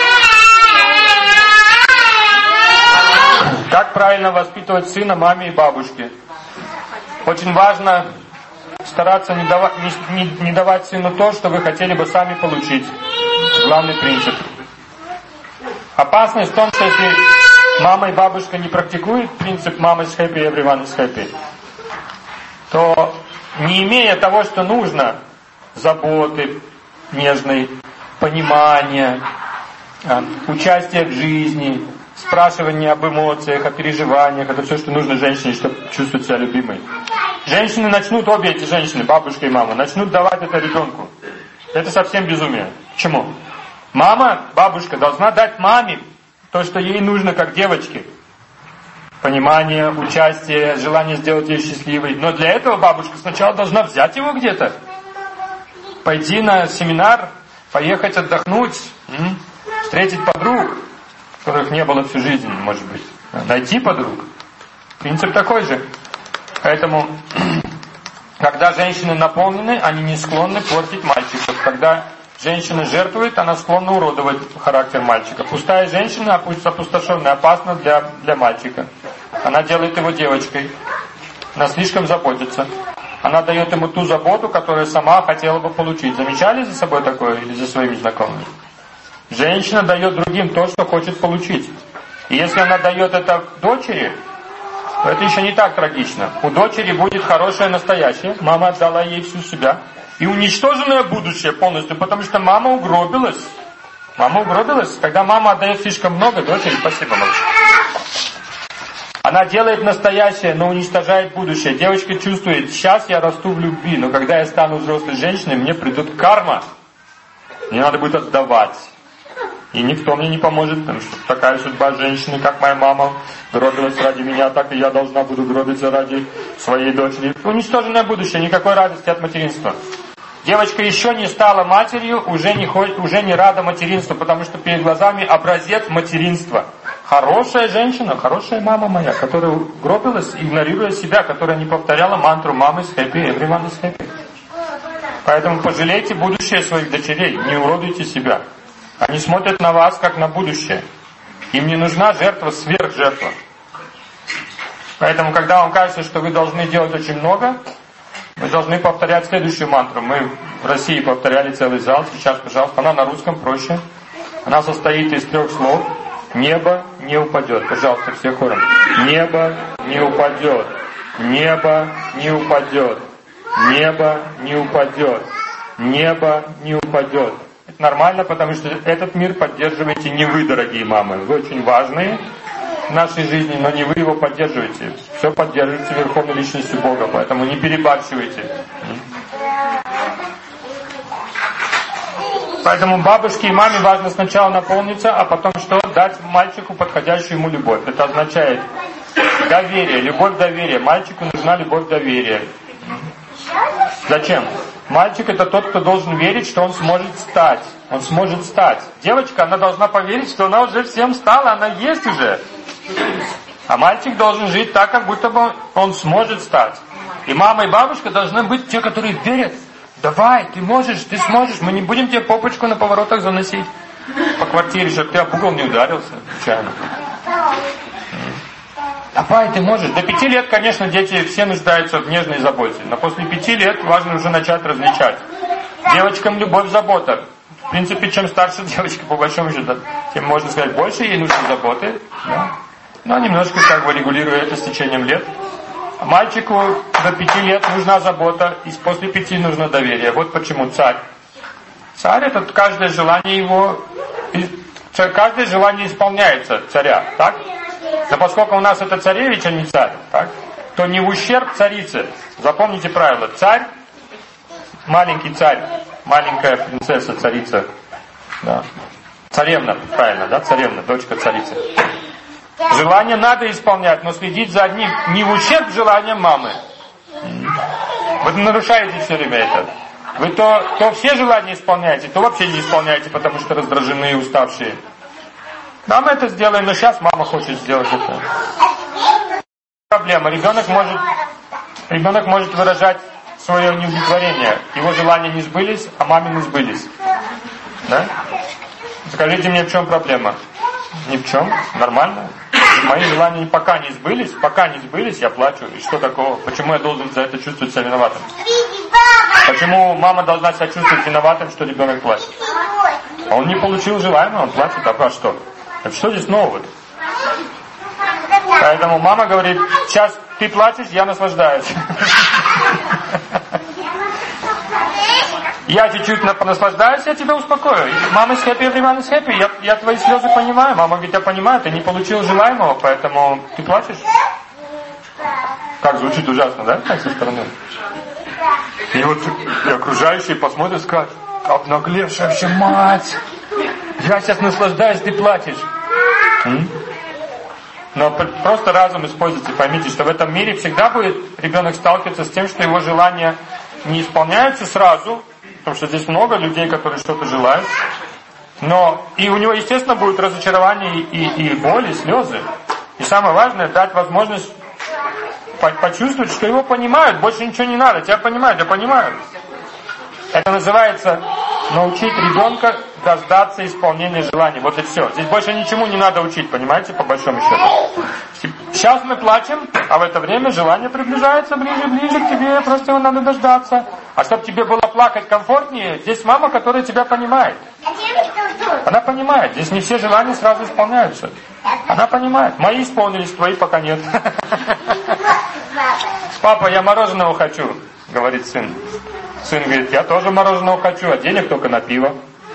Как правильно воспитывать сына маме и бабушке? Очень важно стараться не давать сыну то, что вы хотели бы сами получить. Главный принцип. Опасность в том, что если мама и бабушка не практикуют принцип «мама is happy, everyone is happy», то, не имея того, что нужно, заботы нежной, понимания, участия в жизни, спрашивание об эмоциях, о переживаниях, это все, что нужно женщине, чтобы чувствовать себя любимой. Женщины начнут, обе эти женщины, бабушка и мама, начнут давать это ребенку. Это совсем безумие. Почему? Мама, бабушка должна дать маме то, что ей нужно, как девочке. Понимание, участие, желание сделать ее счастливой. Но для этого бабушка сначала должна взять его где-то. Пойти на семинар, поехать отдохнуть, встретить подруг, которых не было всю жизнь, может быть. Найти подруг. Принцип такой же. Поэтому, когда женщины наполнены, они не склонны портить мальчиков. Когда женщина жертвует, она склонна уродовать характер мальчика. Пустая женщина, опустошенная, опасна для мальчика. Она делает его девочкой. Она слишком заботится. Она дает ему ту заботу, которую сама хотела бы получить. Замечали за собой такое или за своими знакомыми? Женщина дает другим то, что хочет получить. И если она дает это дочери, то это еще не так трагично. У дочери будет хорошее настоящее. Мама отдала ей всю себя. И уничтоженное будущее полностью, потому что мама угробилась. Мама угробилась. Когда мама отдает слишком много, дочери, спасибо, малыш. Она делает настоящее, но уничтожает будущее. Девочка чувствует, сейчас я расту в любви, но когда я стану взрослой женщиной, мне придет карма. Мне надо будет отдавать. И никто мне не поможет, потому что такая судьба женщины, как моя мама, гробилась ради меня, так и я должна буду гробиться ради своей дочери. Уничтоженное будущее, никакой радости от материнства. Девочка еще не стала матерью, уже не рада материнству, потому что перед глазами образец материнства. Хорошая женщина, хорошая мама моя, которая гробилась, игнорируя себя, которая не повторяла мантру «Mama is happy, everyone is happy». Поэтому пожалейте будущее своих дочерей, не уродуйте себя. Они смотрят на вас, как на будущее. Им не нужна жертва, сверхжертва. Поэтому, когда вам кажется, что вы должны делать очень много, вы должны повторять следующую мантру. Мы в России повторяли целый зал. Сейчас, пожалуйста, она на русском проще. Она состоит из 3 слов. Небо не упадет. Пожалуйста, все хором. Небо не упадет. Небо не упадет. Небо не упадет. Небо не упадет. Это нормально, потому что этот мир поддерживаете не вы, дорогие мамы. Вы очень важные в нашей жизни, но не вы его поддерживаете. Все поддерживаете Верховной Личностью Бога, поэтому не перебарщивайте. Поэтому бабушке и маме важно сначала наполниться, а потом что? Дать мальчику подходящую ему любовь. Это означает доверие, любовь-доверие. Мальчику нужна любовь-доверие. Зачем? Мальчик это тот, кто должен верить, что он сможет стать. Он сможет стать. Девочка, она должна поверить, что она уже всем стала, она есть уже. А мальчик должен жить так, как будто бы он сможет стать. И мама и бабушка должны быть те, которые верят. Давай, ты можешь, ты сможешь. Мы не будем тебе попочку на поворотах заносить по квартире, чтобы ты об угол не ударился случайно. Давай, ты можешь. До 5 лет, конечно, дети все нуждаются в нежной заботе. Но после 5 лет важно уже начать различать. Девочкам любовь, забота. В принципе, чем старше девочка, по большому счету, тем, можно сказать, больше ей нужны заботы. Да? Но немножко как бы регулируя это с течением лет. А мальчику до 5 лет нужна забота, и после 5 нужно доверие. Вот почему царь. Царь это каждое желание его, каждое желание исполняется царя, так? Но поскольку у нас это царевич, а не царь, так? То не в ущерб царице. Запомните правило. Царь, маленький царь, маленькая принцесса, царица. Да. Царевна, правильно, да? Царевна, дочка царицы. Желание надо исполнять, но следить за одним, не в ущерб желаниям мамы. Вы нарушаете все время это. Вы то все желания исполняете, то вообще не исполняете, потому что раздражены и уставшие. Да, мы это сделаем, но сейчас мама хочет сделать это. Проблема. Ребенок может выражать свое неудовлетворение. Его желания не сбылись, а мамины сбылись. Да? Скажите мне, в чем проблема? Ни в чем. Нормально. Мои желания пока не сбылись, я плачу. И что такого? Почему я должен за это чувствовать себя виноватым? Почему мама должна себя чувствовать виноватым, что ребенок плачет? А он не получил желаемого, он плачет, а что? Так что здесь нового? Поэтому мама говорит, сейчас ты плачешь, я наслаждаюсь. Я чуть-чуть наслаждаюсь, я тебя успокою. Мама is happy, everyone is happy. Я твои слезы понимаю. Мама говорит, я понимаю, ты не получил желаемого, поэтому ты плачешь. Как звучит ужасно, да? Так со стороны. И вот и окружающие посмотрят и скажут, обнаглевшая вообще мать. Я сейчас наслаждаюсь, ты плачешь. Но просто разум используйте, поймите, что в этом мире всегда будет ребенок сталкиваться с тем, что его желания не исполняются сразу, потому что здесь много людей, которые что-то желают. Но и у него, естественно, будет разочарование и боль, и слезы. И самое важное, дать возможность почувствовать, что его понимают. Больше ничего не надо. Тебя понимают, я понимаю. Это называется научить ребенка дождаться исполнения желаний. Вот и все. Здесь больше ничему не надо учить, понимаете, по большому счету. Сейчас мы плачем, а в это время желание приближается ближе к тебе, просто его надо дождаться. А чтобы тебе было плакать комфортнее, здесь мама, которая тебя понимает. Она понимает, здесь не все желания сразу исполняются. Она понимает. Мои исполнились, твои пока нет. Папа, я мороженого хочу, говорит сын. Сын говорит, я тоже мороженого хочу, а денег только на пиво.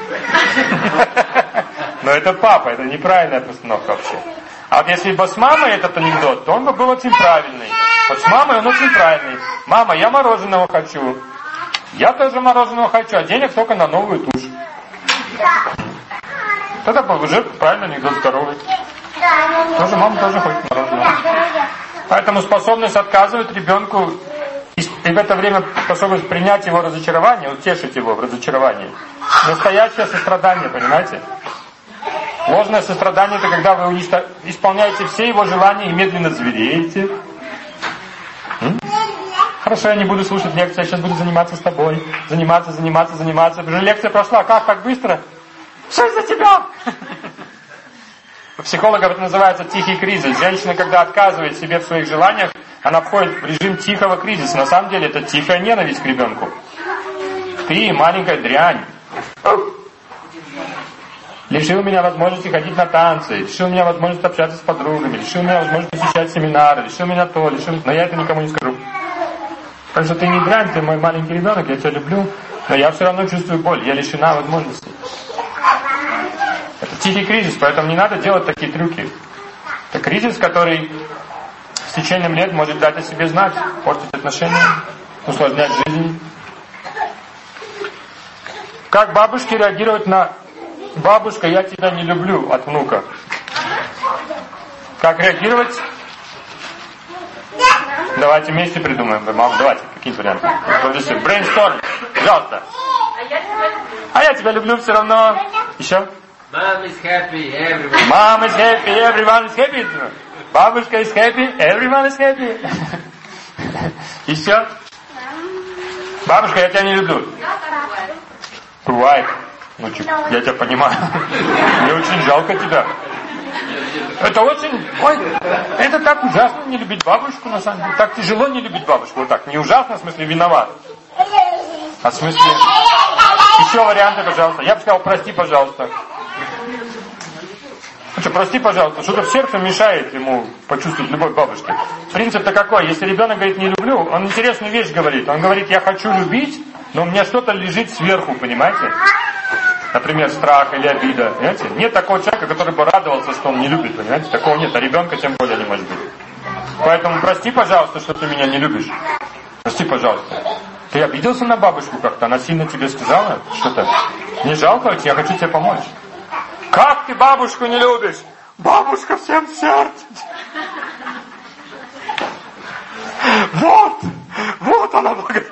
Но это папа, это неправильная постановка вообще. А вот если бы с мамой этот анекдот, то он бы был очень правильный. Вот с мамой он очень правильный. Мама, я мороженого хочу. Я тоже мороженого хочу, а денег только на новую тушь. Это уже правильный анекдот, здоровый. Тоже мама тоже хочет мороженого. Поэтому способность отказывать ребенку, и в это время способность принять его разочарование, утешить его в разочаровании. Настоящее сострадание, понимаете? Ложное сострадание — это когда вы исполняете все его желания и медленно звереете. Хорошо, я не буду слушать лекцию, я сейчас буду заниматься с тобой. Заниматься. Уже лекция прошла, как так быстро? Что из-за тебя? У психологов это называется тихий кризис. Женщина, когда отказывает себе в своих желаниях, она входит в режим тихого кризиса. На самом деле это тихая ненависть к ребенку. Ты, маленькая дрянь, лишил меня возможности ходить на танцы, лишил меня возможности общаться с подругами, лишил меня возможности посещать семинары, лишил меня то, но я это никому не скажу. Потому что ты не дрянь, ты мой маленький ребенок, я тебя люблю, но я все равно чувствую боль, я лишена возможностей. Это тихий кризис, поэтому не надо делать такие трюки. Это кризис, который с течением лет может дать о себе знать, портить отношения, усложнять жизнь. Как бабушке реагировать на «бабушка, я тебя не люблю» от внука? Как реагировать? Давайте вместе придумаем. Мам, давайте, какие варианты? Брейнсторм, пожалуйста. А я тебя люблю все равно. Еще? Mom is happy, everyone. Mom is happy, everyone is happy. Бабушка is happy, everyone is happy. Еще? Бабушка, я тебя не люблю. Бывает. Внучек, я тебя понимаю. Мне очень жалко тебя. Это очень... Ой, это так ужасно не любить бабушку, на самом деле. Так тяжело не любить бабушку. Вот так. Не ужасно, в смысле виноват. А в смысле... Еще варианты, пожалуйста. Я бы сказал, прости, пожалуйста. Ну что, прости, пожалуйста. Что-то в сердце мешает ему почувствовать любовь бабушки. Принцип-то какой? Если ребенок говорит «не люблю», он интересную вещь говорит. Он говорит «я хочу любить», но у меня что-то лежит сверху, понимаете? Например, страх или обида. Понимаете? Нет такого человека, который бы радовался, что он не любит. Понимаете? Такого нет. А ребенка тем более не может быть. Поэтому прости, пожалуйста, что ты меня не любишь. Прости, пожалуйста. Ты обиделся на бабушку как-то? Она сильно тебе сказала что-то? Не жалко? Я хочу тебе помочь. Как ты бабушку не любишь? Бабушка всем сердце. Вот она благодарит.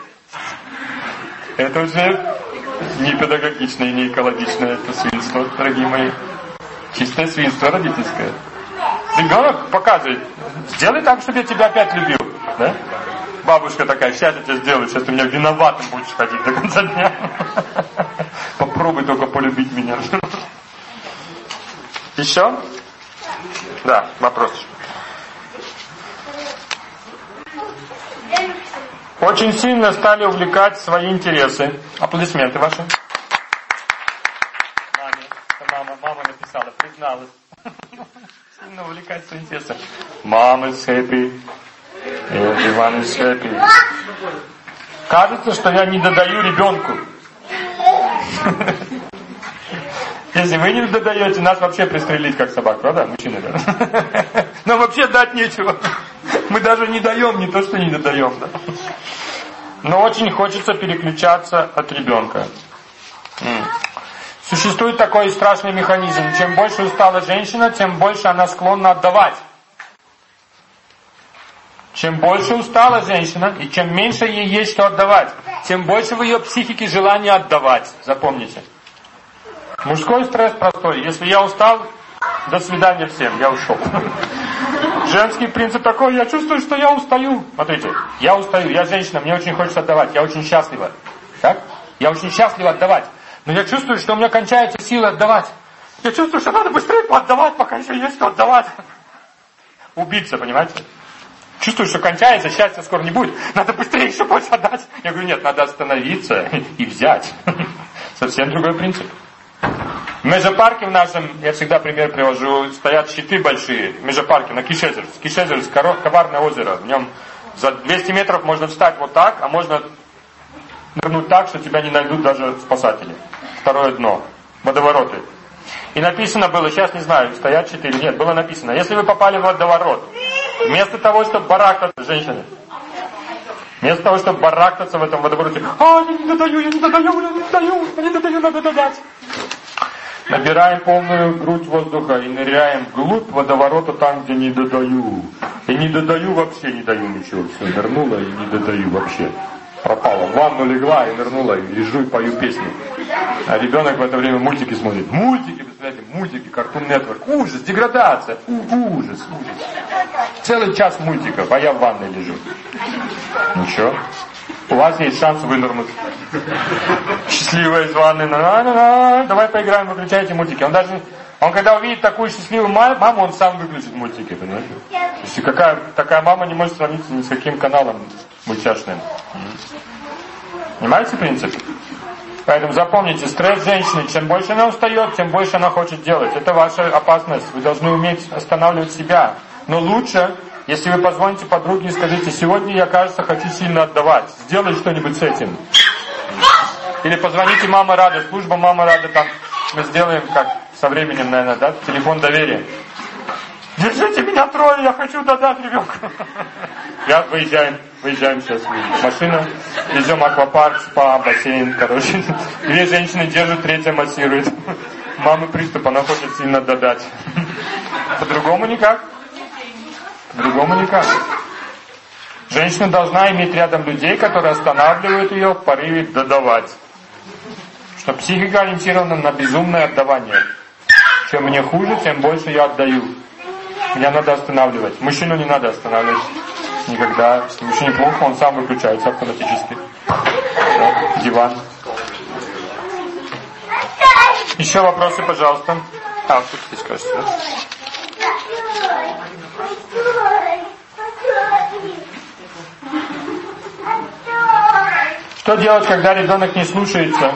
Это уже не педагогично и не экологично, это свинство, дорогие мои. Чистое свинство родительское. Ребенок показывает, сделай так, чтобы я тебя опять любил. Да? Бабушка такая, сейчас я тебя сделаю, сейчас ты меня виноватым будешь ходить до конца дня. Попробуй только полюбить меня. Еще? Да, вопрос. Очень сильно стали увлекать свои интересы. Аплодисменты ваши. Мама написала, призналась. Сильно увлекать свои интересы. Mom is happy. Everyone is happy. Кажется, что я не додаю ребенку. Если вы не додаете, нас вообще пристрелить как собак, правда? Мужчины, да? Нам вообще дать нечего. Мы даже не даем, не то что не додаем, да? Но очень хочется переключаться от ребенка. Существует такой страшный механизм. Чем больше устала женщина, тем больше она склонна отдавать. Чем больше устала женщина, и чем меньше ей есть что отдавать, тем больше в ее психике желания отдавать. Запомните. Мужской стресс простой. Если я устал, до свидания всем, я ушел. Женский принцип такой, я чувствую, что я устаю. Смотрите, я устаю, я женщина, мне очень хочется отдавать, я очень счастлива. Так? Я очень счастлива отдавать. Но я чувствую, что у меня кончаются силы отдавать. Я чувствую, что надо быстрее отдавать, пока еще есть что отдавать. Убийца, понимаете? Чувствую, что кончается, счастья скоро не будет. Надо быстрее еще больше отдать. Я говорю, нет, надо остановиться и взять. Совсем другой принцип. В Межапарке в нашем, я всегда пример привожу, стоят щиты большие. В Межапарке на Кишезерс. Кишезерс, коварное озеро. В нем за 200 метров можно встать вот так, а можно нырнуть так, что тебя не найдут даже спасатели. Второе дно. Водовороты. И написано было, сейчас не знаю, стоят щиты или нет, было написано, если вы попали в водоворот, вместо того, чтобы барахтаться, женщины, вместо того, чтобы барахтаться в этом водовороте, я не додаю, надо додать. Набираем полную грудь воздуха и ныряем вглубь водоворота там, где не додаю. И не додаю вообще, не даю ничего. Все, нырнула и не додаю вообще. Пропала. В ванну легла и нырнула, и лежу и пою песню. А ребенок в это время мультики смотрит. Мультики, представляете, мультики, Cartoon Network. Ужас, деградация. Ужас. Целый час мультиков, а я в ванной лежу. Ничего. У вас есть шанс вынырнуть. Счастливая из ванны. Давай поиграем, выключайте мультики. Он когда увидит такую счастливую маму, он сам выключит мультики, понимаете? То есть такая мама не может сравниться ни с каким каналом мультяшным. Понимаете принцип? Поэтому запомните, стресс женщины, чем больше она устает, тем больше она хочет делать. Это ваша опасность. Вы должны уметь останавливать себя. Но лучше, если вы позвоните подруге и скажите, сегодня я, кажется, хочу сильно отдавать. Сделай что-нибудь с этим. Или позвоните Мама Рада, служба Мама Рада, там мы сделаем, как со временем, наверное, да, телефон доверия. Держите меня трое, я хочу додать ребенку. Я выезжаем сейчас в машину, везем аквапарк, спа, бассейн, короче. Две женщины держат, третья массирует. Мамы приступ, она хочет сильно додать. По-другому никак. По-другому никак. Женщина должна иметь рядом людей, которые останавливают ее в порыве додавать. Что психика ориентирована на безумное отдавание. Чем мне хуже, тем больше я отдаю. Меня надо останавливать. Мужчину не надо останавливать. Никогда. Если мужчине плохо, он сам выключается автоматически. Да, диван. Еще вопросы, пожалуйста. Вот тут здесь, кажется, да? Что делать, когда ребенок не слушается?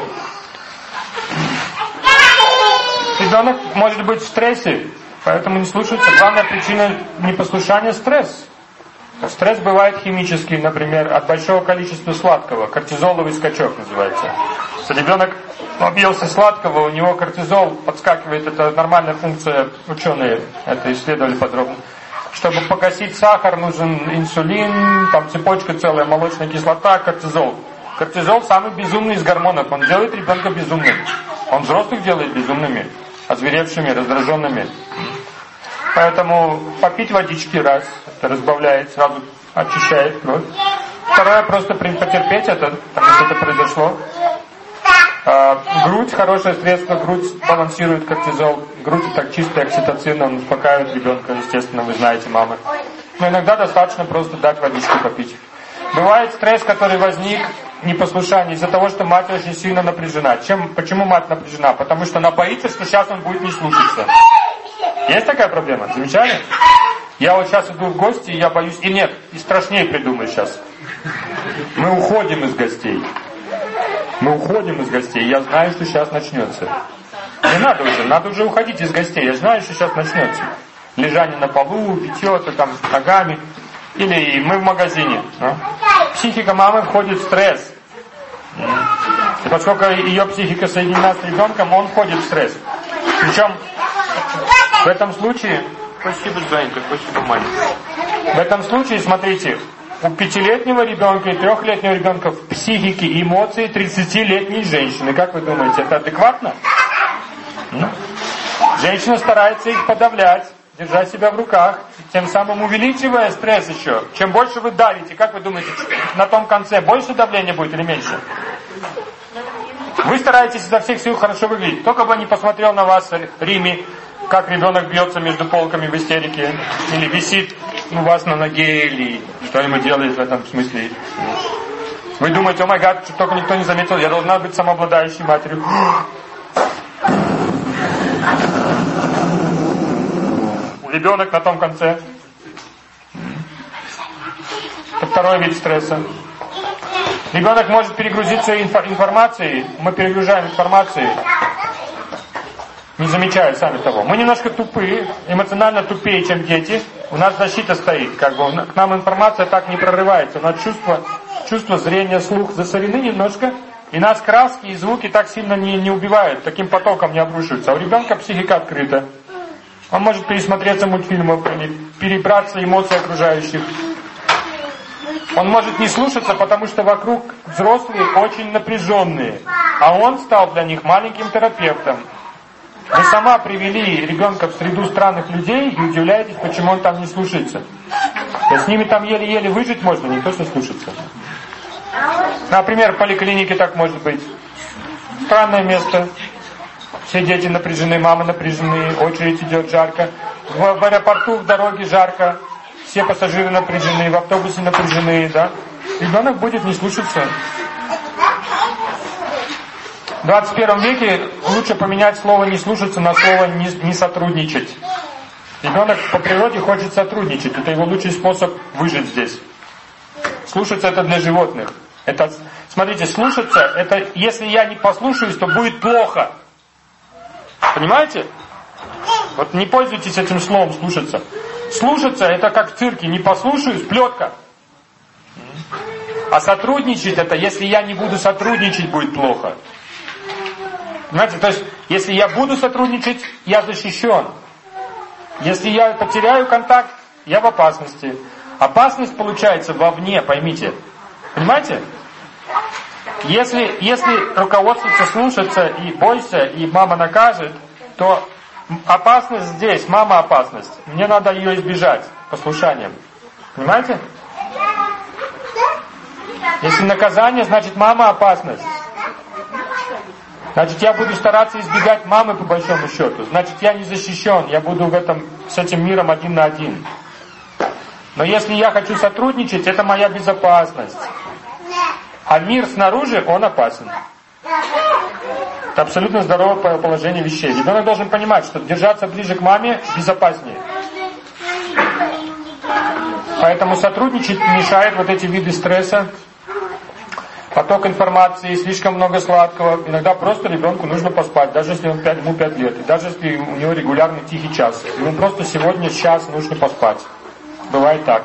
Ребенок может быть в стрессе, поэтому не слушается. Главная причина непослушания – стресс. Стресс бывает химический, например, от большого количества сладкого. Кортизоловый скачок называется. Если ребенок объелся сладкого, у него кортизол подскакивает. Это нормальная функция, ученые это исследовали подробно. Чтобы погасить сахар, нужен инсулин, там цепочка целая, молочная кислота, кортизол. Кортизол самый безумный из гормонов. Он делает ребенка безумным. Он взрослых делает безумными, озверевшими, раздраженными. Поэтому попить водички раз, это разбавляет, сразу очищает кровь. Второе, просто потерпеть это, если это произошло. Грудь хорошее средство, грудь балансирует кортизол, грудь так чистый окситоцин, он успокаивает ребенка, естественно, вы знаете, мамы. Но иногда достаточно просто дать водичку попить. Бывает стресс, который возник, непослушание, из-за того, что мать очень сильно напряжена. Почему мать напряжена? Потому что она боится, что сейчас он будет не слушаться. Есть такая проблема? Замечали? Я вот сейчас иду в гости, и я боюсь, и нет, и страшнее придумаю сейчас. Мы уходим из гостей. Я знаю, что сейчас начнется. Не надо уже уходить из гостей, я знаю, что сейчас начнется. Лежание на полу, битье-то там ногами. Или мы в магазине. Психика мамы входит в стресс. И поскольку ее психика соединена с ребенком, он входит в стресс. Причем в этом случае... Спасибо, Жанька, спасибо, Маня. В этом случае, смотрите, у 5-летнего ребенка и 3-летнего ребенка в психике и эмоции 30-летней женщины. Как вы думаете, это адекватно? Женщина старается их подавлять, держать себя в руках, тем самым увеличивая стресс еще. Чем больше вы давите, как вы думаете, на том конце больше давления будет или меньше? Вы стараетесь изо всех сил хорошо выглядеть. Только бы не посмотрел на вас Риме, как ребенок бьется между полками в истерике, или висит у вас на ноге, или что-нибудь делает в этом смысле. Вы думаете, о май гад, что только никто не заметил, я должна быть самообладающей матерью. Ребенок на том конце. Это второй вид стресса. Ребенок может перегрузиться информацией. Мы перегружаем информацией, не замечая сами того. Мы немножко тупые, эмоционально тупее, чем дети. У нас защита стоит. К нам информация так не прорывается. У нас чувство зрения, слух засорены немножко. И нас краски и звуки так сильно не убивают, таким потоком не обрушиваются. А у ребенка психика открыта. Он может пересмотреться мультфильмов или перебраться эмоций окружающих. Он может не слушаться, потому что вокруг взрослые очень напряженные. А он стал для них маленьким терапевтом. Вы сама привели ребенка в среду странных людей и удивляетесь, почему он там не слушается. Да с ними там еле-еле выжить можно, не то что слушаться. Например, в поликлинике так может быть. Странное место. Все дети напряжены, мамы напряжены, очередь идет жарко. В аэропорту, в дороге жарко. Все пассажиры напряжены, в автобусе напряжены, да? Ребенок будет не слушаться. В 21 веке лучше поменять слово «не слушаться» на слово «не сотрудничать». Ребенок по природе хочет сотрудничать. Это его лучший способ выжить здесь. Слушаться — это для животных. Это, смотрите, слушаться — это если я не послушаюсь, то будет плохо. Понимаете? Вот не пользуйтесь этим словом «слушаться». Слушаться — это как в цирке. Не послушаюсь — плетка. А сотрудничать — это если я не буду сотрудничать, будет плохо. Понимаете? То есть, если я буду сотрудничать, я защищен. Если я потеряю контакт, я в опасности. Опасность получается вовне, поймите. Понимаете? Если руководствуется слушаться и бойся, и мама накажет, то опасность здесь, мама опасность. Мне надо ее избежать послушанием. Понимаете? Если наказание, значит мама опасность. Значит, я буду стараться избегать мамы по большому счету. Значит, я не защищен, я буду с этим миром один на один. Но если я хочу сотрудничать, это моя безопасность. А мир снаружи, он опасен. Это абсолютно здоровое положение вещей. Ребенок должен понимать, что держаться ближе к маме безопаснее. Поэтому сотрудничать мешает вот эти виды стресса. Поток информации, слишком много сладкого. Иногда просто ребенку нужно поспать, даже если ему 5 лет. И даже если у него регулярный тихий час. Ему просто сегодня час нужно поспать. Бывает так.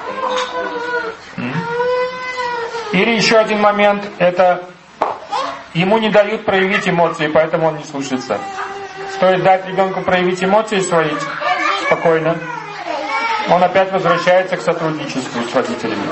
Или еще один момент, это ему не дают проявить эмоции, поэтому он не слушается. Стоит дать ребенку проявить эмоции свои спокойно, он опять возвращается к сотрудничеству с родителями.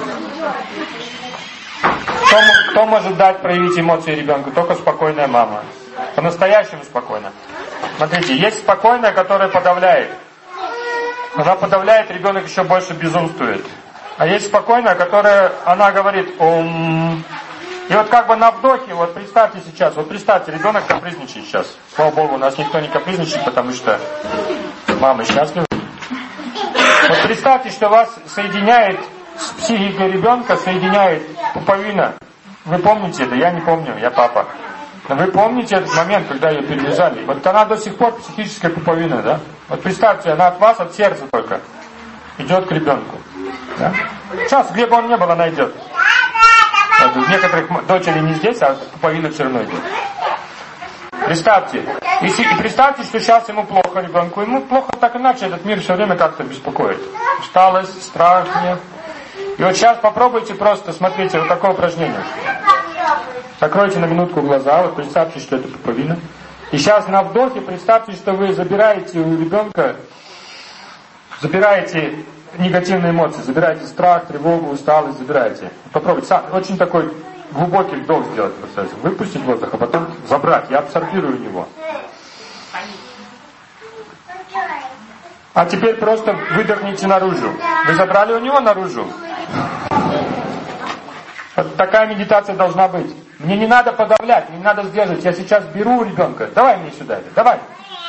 Кто может дать проявить эмоции ребенку? Только спокойная мама. По-настоящему спокойно. Смотрите, есть спокойная, которая подавляет. Она подавляет, ребенок еще больше безумствует. А есть спокойная, которая, она говорит, И вот как бы на вдохе, вот представьте сейчас, вот представьте, ребенок капризничает сейчас. Слава Богу, у нас никто не капризничает, потому что мамы счастливы. Вот представьте, что вас соединяет с психикой ребенка, соединяет пуповина. Вы помните это? Я не помню, я папа. Но вы помните этот момент, когда ее перевязали? Вот она до сих пор психическая пуповина, да? Вот представьте, она от вас, от сердца только, идет к ребенку. Да? Сейчас, где бы он ни был, она идет. Вот, у некоторых дочери не здесь, а пуповина все равно идет. Представьте. И представьте, что сейчас ему плохо, ребенку. Ему плохо так иначе, этот мир все время как-то беспокоит. Усталость, страх, нет. И вот сейчас попробуйте просто, смотрите, вот такое упражнение. Закройте на минутку глаза, вот представьте, что это пуповина. И сейчас на вдохе представьте, что вы забираете у ребенка, забираете негативные эмоции, забираете страх, тревогу, усталость, забираете. Попробуйте. Очень такой глубокий вдох сделать. Выпустить воздух, а потом забрать. Я абсорбирую его. А теперь просто выдохните наружу. Вы забрали у него наружу? Вот такая медитация должна быть. Мне не надо подавлять, мне не надо сдерживать. Я сейчас беру у ребенка. Давай мне сюда, давай.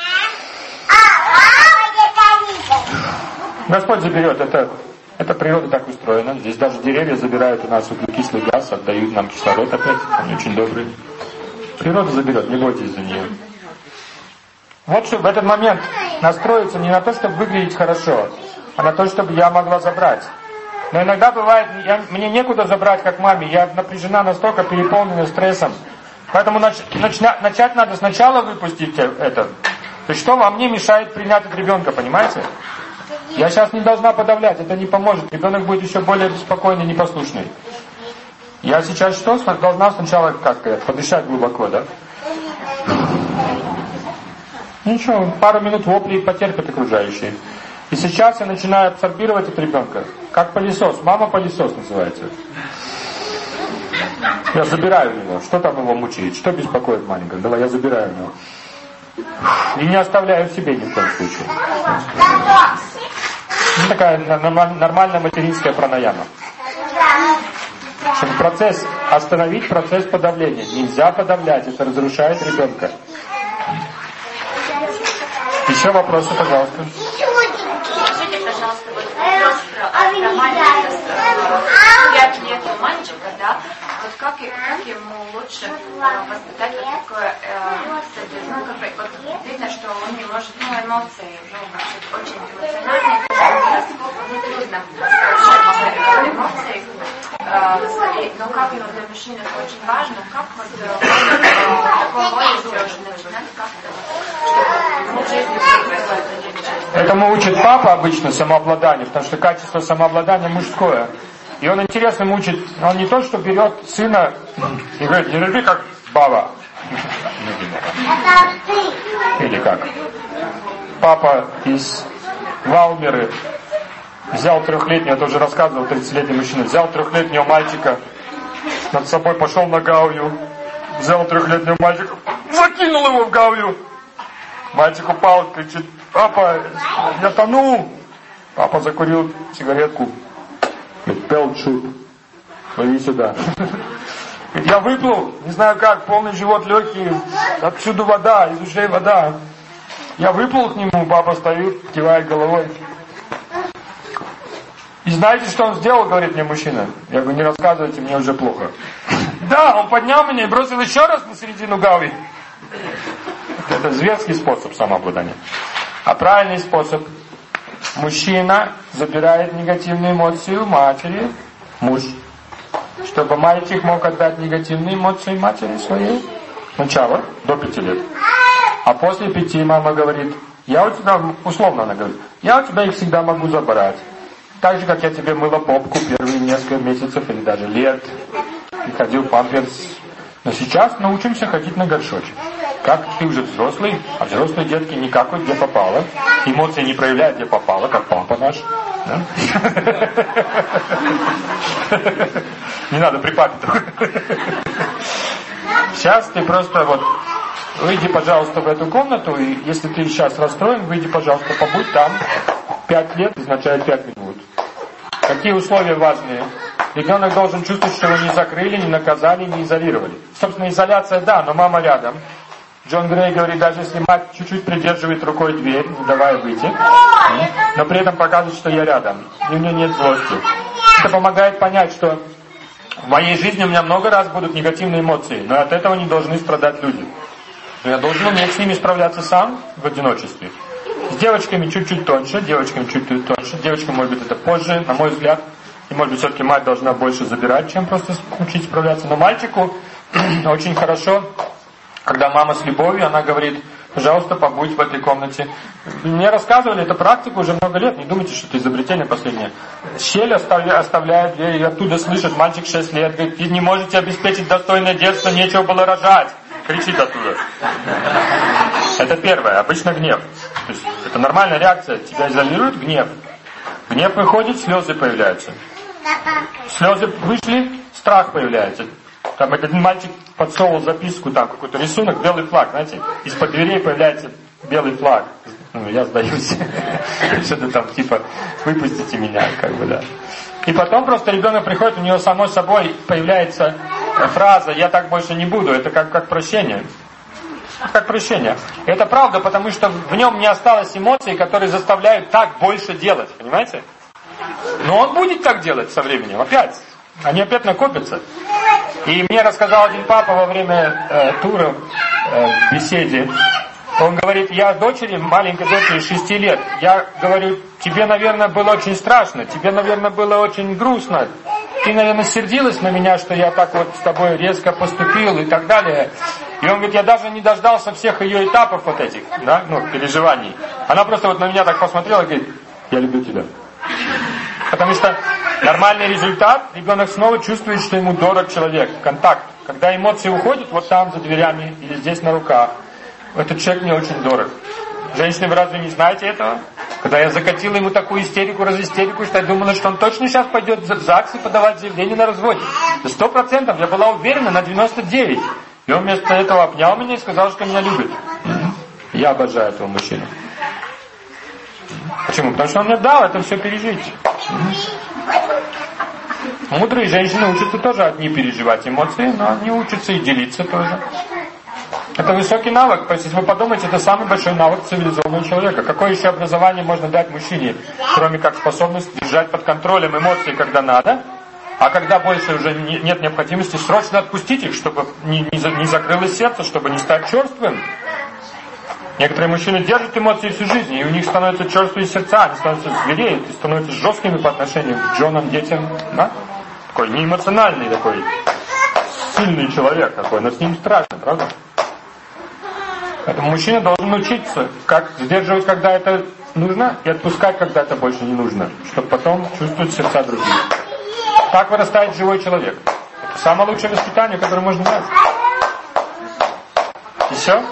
Господь заберет. Это природа так устроена. Здесь даже деревья забирают у нас углекислый газ, отдают нам кислород опять. Они очень добрые. Природа заберет, не бойтесь за нее. Вот чтобы в этот момент настроиться не на то, чтобы выглядеть хорошо, а на то, чтобы я могла забрать. Но иногда бывает, мне некуда забрать, как маме. Я напряжена настолько, переполнена стрессом. Поэтому начать надо сначала выпустить это. То есть что вам не мешает принять от ребенка, понимаете? Я сейчас не должна подавлять, это не поможет. Ребенок будет еще более беспокойный, непослушный. Я сейчас что? Должна сначала, как сказать, подышать глубоко, да? Ничего, пару минут воплей потерпят окружающие. И сейчас я начинаю абсорбировать от ребенка. Как пылесос. Мама-пылесос называется. Я забираю его. Что там его мучает? Что беспокоит маленького? Давай, я забираю его. И не оставляю в себе ни в коем случае. Ну, такая нормальная материнская пранаяма. Чтобы остановить процесс подавления. Нельзя подавлять, это разрушает ребенка. Еще вопросы, пожалуйста. Скажите, пожалуйста, вот вопрос про маленького пятилетнего мальчика, да? Вот как ему лучше воспитать вот такое соответствие? Вот видно, что он не может, эмоции, очень эмоциональные, трудно эмоции. Но как его для мужчины очень важно, как вот такого возраста начинать как-то, чтобы в жизни происходит. Этому учит папа обычно самообладание, потому что качество самообладания мужское. И он интересно учит, он не то, что берет сына и говорит, не люби как баба. Или как? Папа из Валмеры взял 3-летнего, я тоже рассказывал, 30-летний мужчина, взял 3-летнего мальчика, над собой пошел на гаую, взял 3-летнего мальчика, закинул его в гаую. Мальчик упал, кричит, папа, я тону. Папа закурил сигаретку. Пелчут. Иди сюда. Я выплыл, не знаю как, полный живот, легкий, отсюда вода, из ушей вода. Я выплыл к нему, папа стоит, кивает головой. И знаете, что он сделал, говорит мне мужчина? Я говорю, не рассказывайте, мне уже плохо. Да, он поднял меня и бросил еще раз на середину гауи. Это зверский способ самообладания. А правильный способ: мужчина забирает негативные эмоции у матери, муж, чтобы мальчик мог отдать негативные эмоции матери своей. Сначала, до 5 лет. А после 5 мама говорит, я у тебя, условно она говорит, я у тебя их всегда могу забрать. Так же, как я тебе мыла попку первые несколько месяцев или даже лет. И ходил памперс. Но сейчас научимся ходить на горшочек. Как ты уже взрослый, а взрослые детки не какают, где попало. Эмоции не проявляют, где попало, как папа наш. Да? Не надо при папе только. Сейчас ты просто вот выйди, пожалуйста, в эту комнату, и если ты сейчас расстроен, выйди, пожалуйста, побудь там. 5 лет означает 5 минут. Какие условия важные? Ребенок должен чувствовать, что его не закрыли, не наказали, не изолировали. Собственно, изоляция, да, но мама рядом. Джон Грей говорит, даже если мать чуть-чуть придерживает рукой дверь, не давая выйти, но при этом показывает, что я рядом, и у нее нет злости. Это помогает понять, что в моей жизни у меня много раз будут негативные эмоции, но от этого не должны страдать люди. Но я должен уметь с ними справляться сам в одиночестве. С девочками чуть-чуть тоньше, девочкам, может быть, это позже, на мой взгляд. И, может быть, все-таки мать должна больше забирать, чем просто учить справляться. Но мальчику очень хорошо, когда мама с любовью, она говорит, пожалуйста, побудь в этой комнате. Мне рассказывали эту практику уже много лет, не думайте, что это изобретение последнее. Щель оставляет дверь, и оттуда слышит, мальчик 6 лет, говорит, вы не можете обеспечить достойное детство, нечего было рожать. Кричит оттуда. Это первое, обычно гнев. То есть это нормальная реакция, тебя изолирует гнев. Гнев выходит, слезы появляются. Слезы вышли, страх появляется. Там один мальчик подсовывал записку, там какой-то рисунок, белый флаг, знаете, из-под дверей появляется белый флаг. Ну, я сдаюсь. Что-то там типа, выпустите меня, как бы, да. И потом просто ребенок приходит, у него само собой появляется фраза «я так больше не буду». Это как прощение. Как прощение. И это правда, потому что в нем не осталось эмоций, которые заставляют так больше делать, понимаете? Но он будет так делать со временем, опять. Они опять накопятся. И мне рассказал один папа во время тура в беседе. Он говорит, я дочери, маленькой дочери 6 лет, я говорю, тебе, наверное, было очень страшно, тебе, наверное, было очень грустно. Ты, наверное, сердилась на меня, что я так вот с тобой резко поступил и так далее. И он говорит, я даже не дождался всех ее этапов вот этих, да, переживаний. Она просто вот на меня так посмотрела и говорит, я люблю тебя. Потому что нормальный результат, ребенок снова чувствует, что ему дорог человек, контакт. Когда эмоции уходят вот там за дверями или здесь на руках, этот человек мне очень дорог. Женщины, вы разве не знаете этого? Когда я закатила ему такую истерику, разистерику, что я думала, что он точно сейчас пойдет в ЗАГС и подавать заявление на разводе. 100%, я была уверена на 99%. И он вместо этого обнял меня и сказал, что меня любит. Я обожаю этого мужчину. Почему? Потому что он мне дал это все пережить. Мудрые женщины учатся тоже не переживать эмоции, но они учатся и делиться тоже. Это высокий навык. Если вы подумаете, это самый большой навык цивилизованного человека. Какое еще образование можно дать мужчине, кроме как способность держать под контролем эмоции, когда надо, а когда больше уже нет необходимости, срочно отпустить их, чтобы не закрылось сердце, чтобы не стать черствым. Некоторые мужчины держат эмоции всю жизнь, и у них становятся черствые сердца, они становятся звереют, и становятся жесткими по отношению к женам, детям. Да? Такой неэмоциональный такой, сильный человек такой, но с ним страшно, правда? Поэтому мужчина должен учиться, как сдерживать, когда это нужно, и отпускать, когда это больше не нужно, чтобы потом чувствовать сердца других. Так вырастает живой человек. Это самое лучшее воспитание, которое можно дать. И все.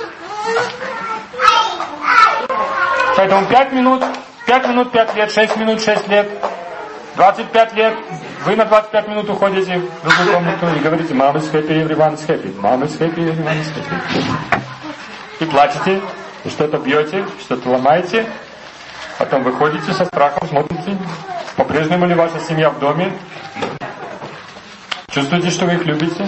Поэтому 5 минут, 5 лет, 6 минут, 6 лет, 25 лет, вы на 25 минут уходите в другую комнату и говорите, mom is happy, everyone is happy, mom is happy, everyone is happy. И плачете, и что-то бьете, что-то ломаете, потом выходите со страхом, смотрите, по-прежнему ли ваша семья в доме, чувствуете, что вы их любите.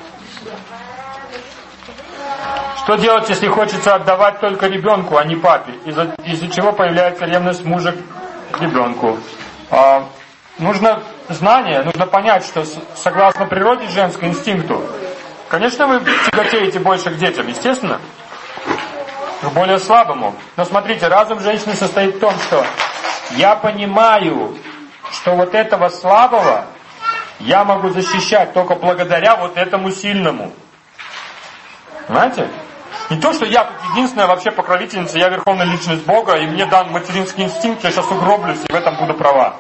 Что делать, если хочется отдавать только ребенку, а не папе, из-за чего появляется ревность мужа к ребенку? Нужно знание, нужно понять, что согласно природе женскому инстинкту, конечно, вы тяготеете больше к детям, естественно, к более слабому. Но смотрите, разум женщины состоит в том, что я понимаю, что вот этого слабого я могу защищать только благодаря вот этому сильному. Понимаете? Не то, что я тут единственная вообще покровительница, я верховная личность Бога, и мне дан материнский инстинкт, я сейчас угроблюсь и в этом буду права.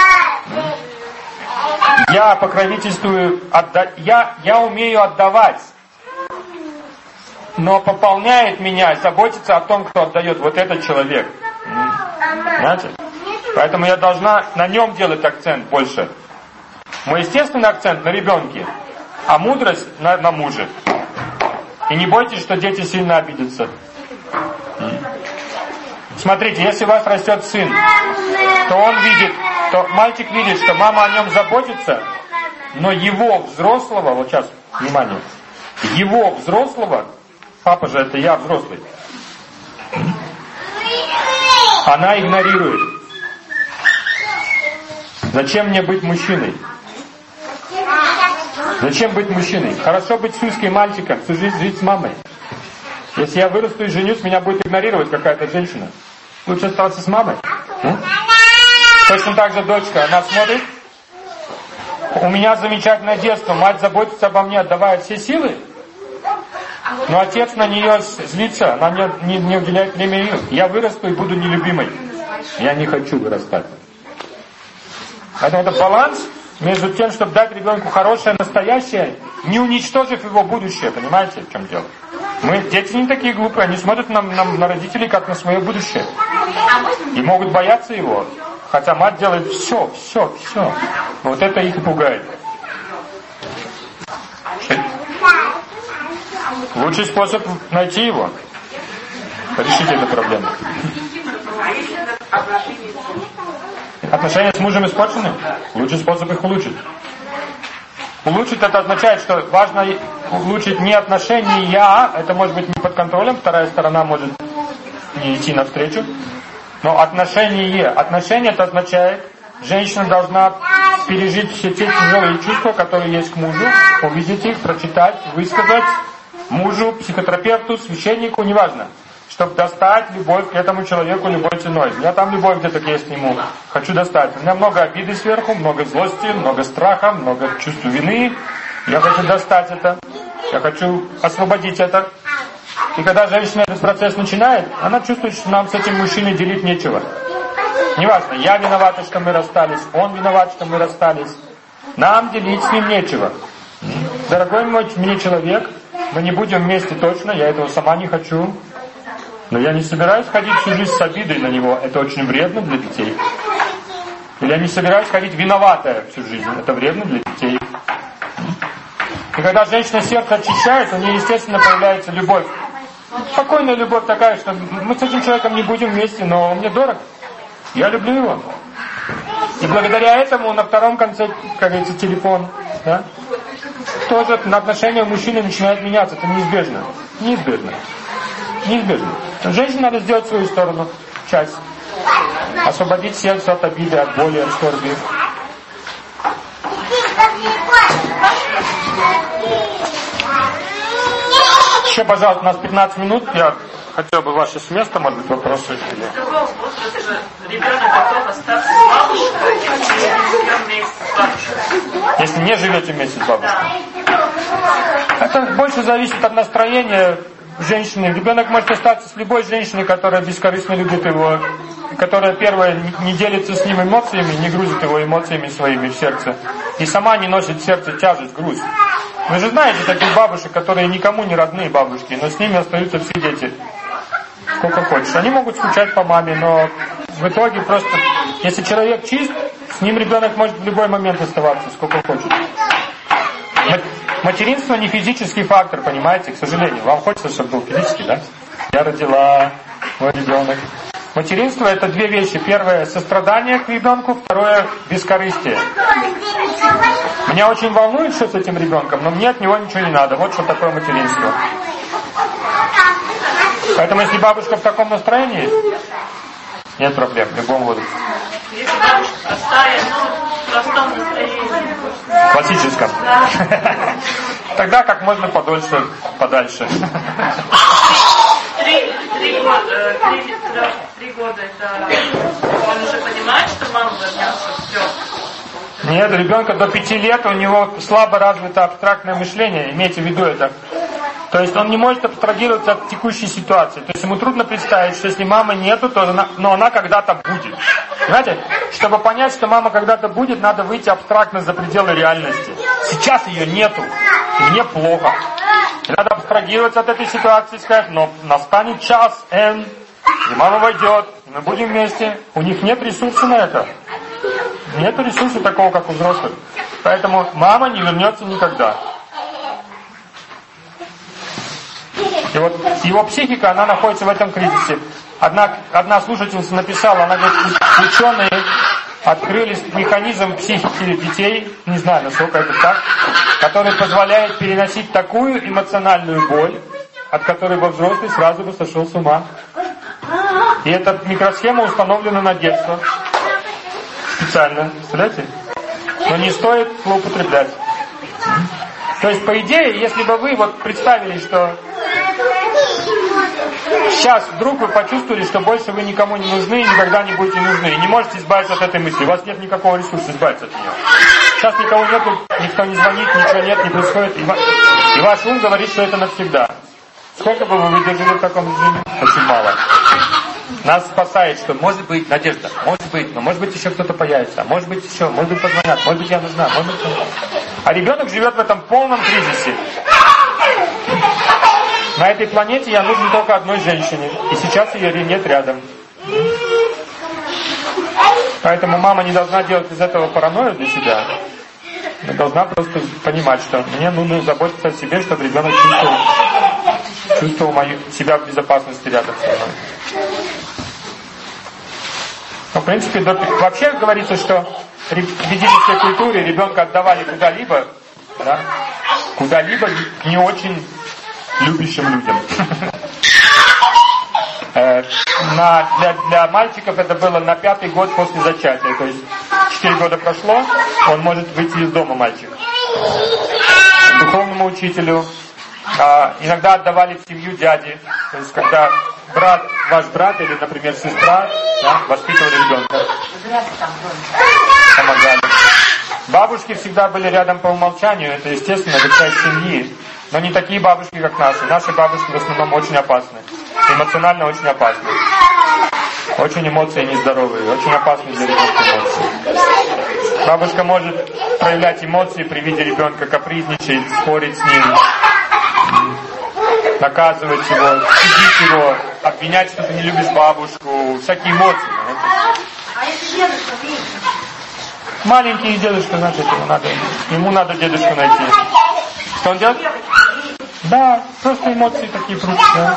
Я покровительствую, я умею отдавать. Но пополняет меня и заботится о том, кто отдает вот этот человек. Понимаете? Поэтому я должна на нем делать акцент больше. Мой естественный акцент на ребенке, а мудрость на муже. И не бойтесь, что дети сильно обидятся. Смотрите, если у вас растет сын, то он видит, то мальчик видит, что мама о нем заботится, но его взрослого, вот сейчас, внимание, его взрослого, папа же это я взрослый, она игнорирует. Зачем мне быть мужчиной? Зачем быть мужчиной? Хорошо быть сюськой мальчиком, всю жизнь жить с мамой. Если я вырасту и женюсь, меня будет игнорировать какая-то женщина. Лучше оставаться с мамой. Точно так же дочка, она смотрит. У меня замечательное детство, мать заботится обо мне, отдавая все силы. Но отец на нее злится, она не уделяет время ей. Я вырасту и буду нелюбимой. Я не хочу вырастать. Поэтому это баланс между тем, чтобы дать ребенку хорошее, настоящее, не уничтожив его будущее. Понимаете, в чем дело? Дети не такие глупые, они смотрят на родителей, как на свое будущее. И могут бояться его. Хотя мать делает все. Вот это их и пугает. Лучший способ найти его. Решить эту проблему. Отношения с мужем испорчены? Лучший способ их улучшить. Улучшить это означает, что важно улучшить не отношения, это может быть не под контролем, вторая сторона может не идти навстречу, но отношения. Отношения это означает, женщина должна пережить все те тяжелые чувства, которые есть к мужу, увидеть их, прочитать, высказать мужу, психотерапевту, священнику, неважно. Чтобы достать любовь к этому человеку любой ценой. У меня там любовь где-то есть к нему. Хочу достать. У меня много обиды сверху, много злости, много страха, много чувства вины. Я хочу достать это. Я хочу освободить это. И когда женщина этот процесс начинает, она чувствует, что нам с этим мужчиной делить нечего. Неважно, я виновата, что мы расстались, он виноват, что мы расстались. Нам делить с ним нечего. Дорогой мой мне человек, мы не будем вместе точно, я этого сама не хочу. Но я не собираюсь ходить всю жизнь с обидой на него. Это очень вредно для детей. Или я не собираюсь ходить виноватая всю жизнь. Это вредно для детей. И когда женщина сердце очищает, у нее, естественно, появляется любовь. Спокойная любовь такая, что мы с этим человеком не будем вместе, но он мне дорог. Я люблю его. И благодаря этому на втором конце, как говорится, телефон, да, тоже на отношения мужчины начинает меняться. Это неизбежно. Неизбежно. Женщине надо сделать свою сторону, часть. Освободить сердце от обиды, от боли, от скорби. Еще, пожалуйста, у нас 15 минут. Я хотел бы ваши с места, может быть, вопросы. Какого возраста ребенок готов остаться с бабушкой, если не живем вместе с бабушкой? Если не живете вместе с бабушкой. Это больше зависит от настроения женщины. Ребенок может остаться с любой женщиной, которая бескорыстно любит его, которая первая не делится с ним эмоциями, не грузит его эмоциями своими в сердце. И сама не носит в сердце тяжесть, груз. Вы же знаете таких бабушек, которые никому не родные бабушки, но с ними остаются все дети. Сколько хочешь. Они могут скучать по маме, но в итоге просто, если человек чист, с ним ребенок может в любой момент оставаться, сколько хочет. Материнство не физический фактор, понимаете, к сожалению. Вам хочется, чтобы был физический, да? Я родила, мой ребенок. Материнство это две вещи. Первое сострадание к ребенку, второе бескорыстие. Меня очень волнует, что с этим ребенком, но мне от него ничего не надо. Вот что такое материнство. Поэтому если бабушка в таком настроении, нет проблем в любом возрасте. Если бабушка простая, в простом настроении. Классическом. Да. Тогда как можно подольше, подальше. 3 года это он уже понимает, что мама вернется, все. Нет, ребенка до 5 лет у него слабо развито абстрактное мышление, имейте в виду это. То есть он не может абстрагироваться от текущей ситуации. То есть ему трудно представить, что если мамы нету, то она когда-то будет. Понимаете? Чтобы понять, что мама когда-то будет, надо выйти абстрактно за пределы реальности. Сейчас ее нету, и мне плохо. И надо абстрагироваться от этой ситуации и сказать, но настанет час, и мама войдет, и мы будем вместе. У них нет ресурса на это. Нет ресурса такого, как у взрослых. Поэтому мама не вернется никогда. И вот его психика, она находится в этом кризисе. Одна слушательница написала, она говорит, ученые открыли механизм психики детей, не знаю, насколько это так, который позволяет переносить такую эмоциональную боль, от которой во взрослый сразу бы сошел с ума. И эта микросхема установлена на детство. Специально. Представляете? Но не стоит злоупотреблять. То есть, по идее, если бы вы вот представили, что сейчас вдруг вы почувствовали, что больше вы никому не нужны и никогда не будете нужны, и не можете избавиться от этой мысли, у вас нет никакого ресурса избавиться от нее. Сейчас никого нету, никто не звонит, ничего нет, не происходит, и ваш ум говорит, что это навсегда. Сколько бы вы выдержали в таком режиме? Очень мало. Нас спасает, что может быть надежда, может быть, но может быть еще кто-то появится, может быть еще, может быть позвонят, может быть я нужна, может быть... А ребенок живет в этом полном кризисе. На этой планете я нужен только одной женщине, и сейчас ее нет рядом. Поэтому мама не должна делать из этого паранойю для себя. Она должна просто понимать, что мне нужно заботиться о себе, чтобы ребенок чувствовал себя в безопасности рядом со мной. Но, в принципе, вообще говорится, что в ведической культуре ребенка отдавали куда-либо, да, куда-либо не очень любящим людям. Для мальчиков это было на 5-й год после зачатия. То есть 4 года прошло, он может выйти из дома, мальчик. Духовному учителю. Иногда отдавали в семью дяди. То есть когда ваш брат или, например, сестра, да, воспитывали ребенка. Помогали. Бабушки всегда были рядом по умолчанию. Это, естественно, это часть семьи. Но не такие бабушки, как наши. Наши бабушки в основном очень опасны. Эмоционально очень опасны. Очень эмоции нездоровые. Очень опасны для ребенка эмоции. Бабушка может проявлять эмоции при виде ребенка, капризничать, спорить с ним, наказывать его, судить его, обвинять, что ты не любишь бабушку. Всякие эмоции. А если дедушка видит? Маленький дедушка, значит, ему надо дедушку найти. Что он делает? Да, просто эмоции такие прутся.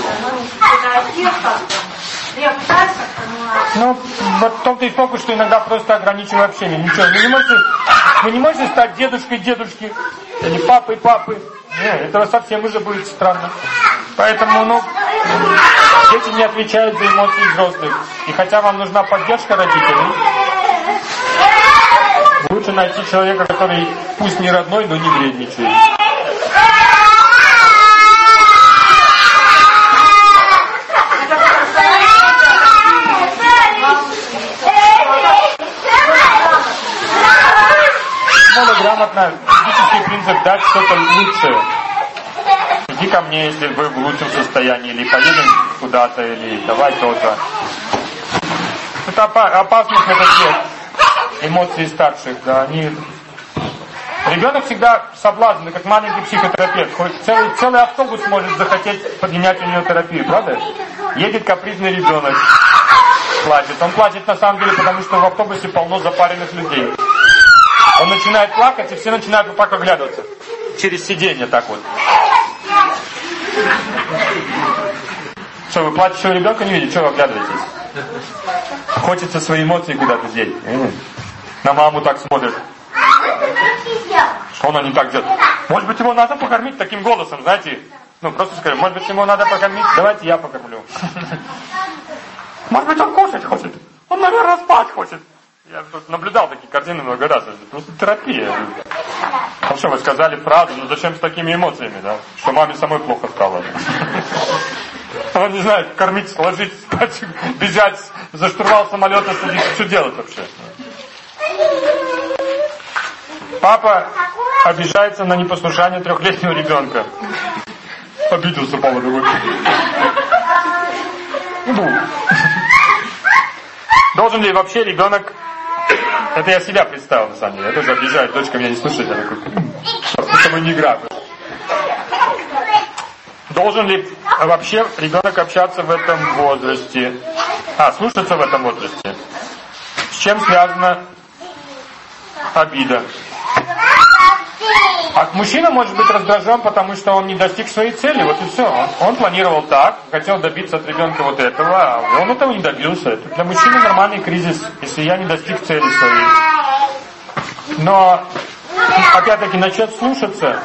Ну, вот в том-то и фокус, что иногда просто ограничиваю общение. Ничего, вы не можете стать дедушкой дедушки или папой папы. Нет, этого совсем уже будет странно. Поэтому, дети не отвечают за эмоции взрослых. И хотя вам нужна поддержка родителей, лучше найти человека, который пусть не родной, но не вредничает. Грамотно, ведический принцип дать что-то лучшее. Иди ко мне, если вы в лучшем состоянии, или поедем куда-то, или давай то-то. Это опасность метод эмоций старших, да, Ребенок всегда соблазнен, как маленький психотерапевт. Целый автобус может захотеть поднять у него терапию, правда? Едет капризный ребенок, плачет. Он плачет на самом деле, потому что в автобусе полно запаренных людей. Он начинает плакать, и все начинают вот так оглядываться. Через сиденье так вот. Что, вы плачущего ребенка не видите? Что вы оглядываетесь? Хочется свои эмоции куда-то деть. На маму так смотрит. Что она не так делает? Может быть, его надо покормить таким голосом, знаете? Просто скажем, может быть, его надо покормить? Давайте я покормлю. Может быть, он кушать хочет? Он, наверное, спать хочет. Я просто наблюдал такие картины много раз. Это просто терапия. Хорошо, вы сказали фразу, но зачем с такими эмоциями, да? Что маме самой плохо стало. Он не знает, кормить, сложить, спать, бежать, за штурвал самолета садиться. Что делать вообще? Папа обижается на непослушание 3-летнего ребенка. Обиделся, папа такой. Должен ли вообще ребенок... Это я себя представил, на самом деле. Я тоже обижаюсь, дочка меня не слушает. Я такой, с тобой не играю. Должен ли вообще ребенок общаться в этом возрасте? Слушаться в этом возрасте. С чем связана обида? А мужчина может быть раздражен, потому что он не достиг своей цели, вот и все. Он планировал так, хотел добиться от ребенка вот этого, а он этого не добился. Это для мужчины нормальный кризис, если я не достиг цели своей. Но, опять-таки, начать слушаться.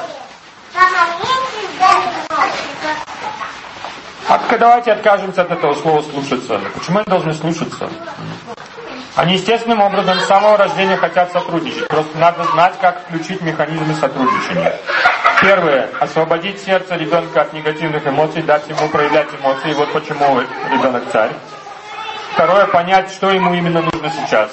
Давайте откажемся от этого слова «слушаться». Почему они должны слушаться? Они естественным образом с самого рождения хотят сотрудничать. Просто надо знать, как включить механизмы сотрудничания. Первое. Освободить сердце ребенка от негативных эмоций, дать ему проявлять эмоции. Вот почему ребенок царь. Второе. Понять, что ему именно нужно сейчас.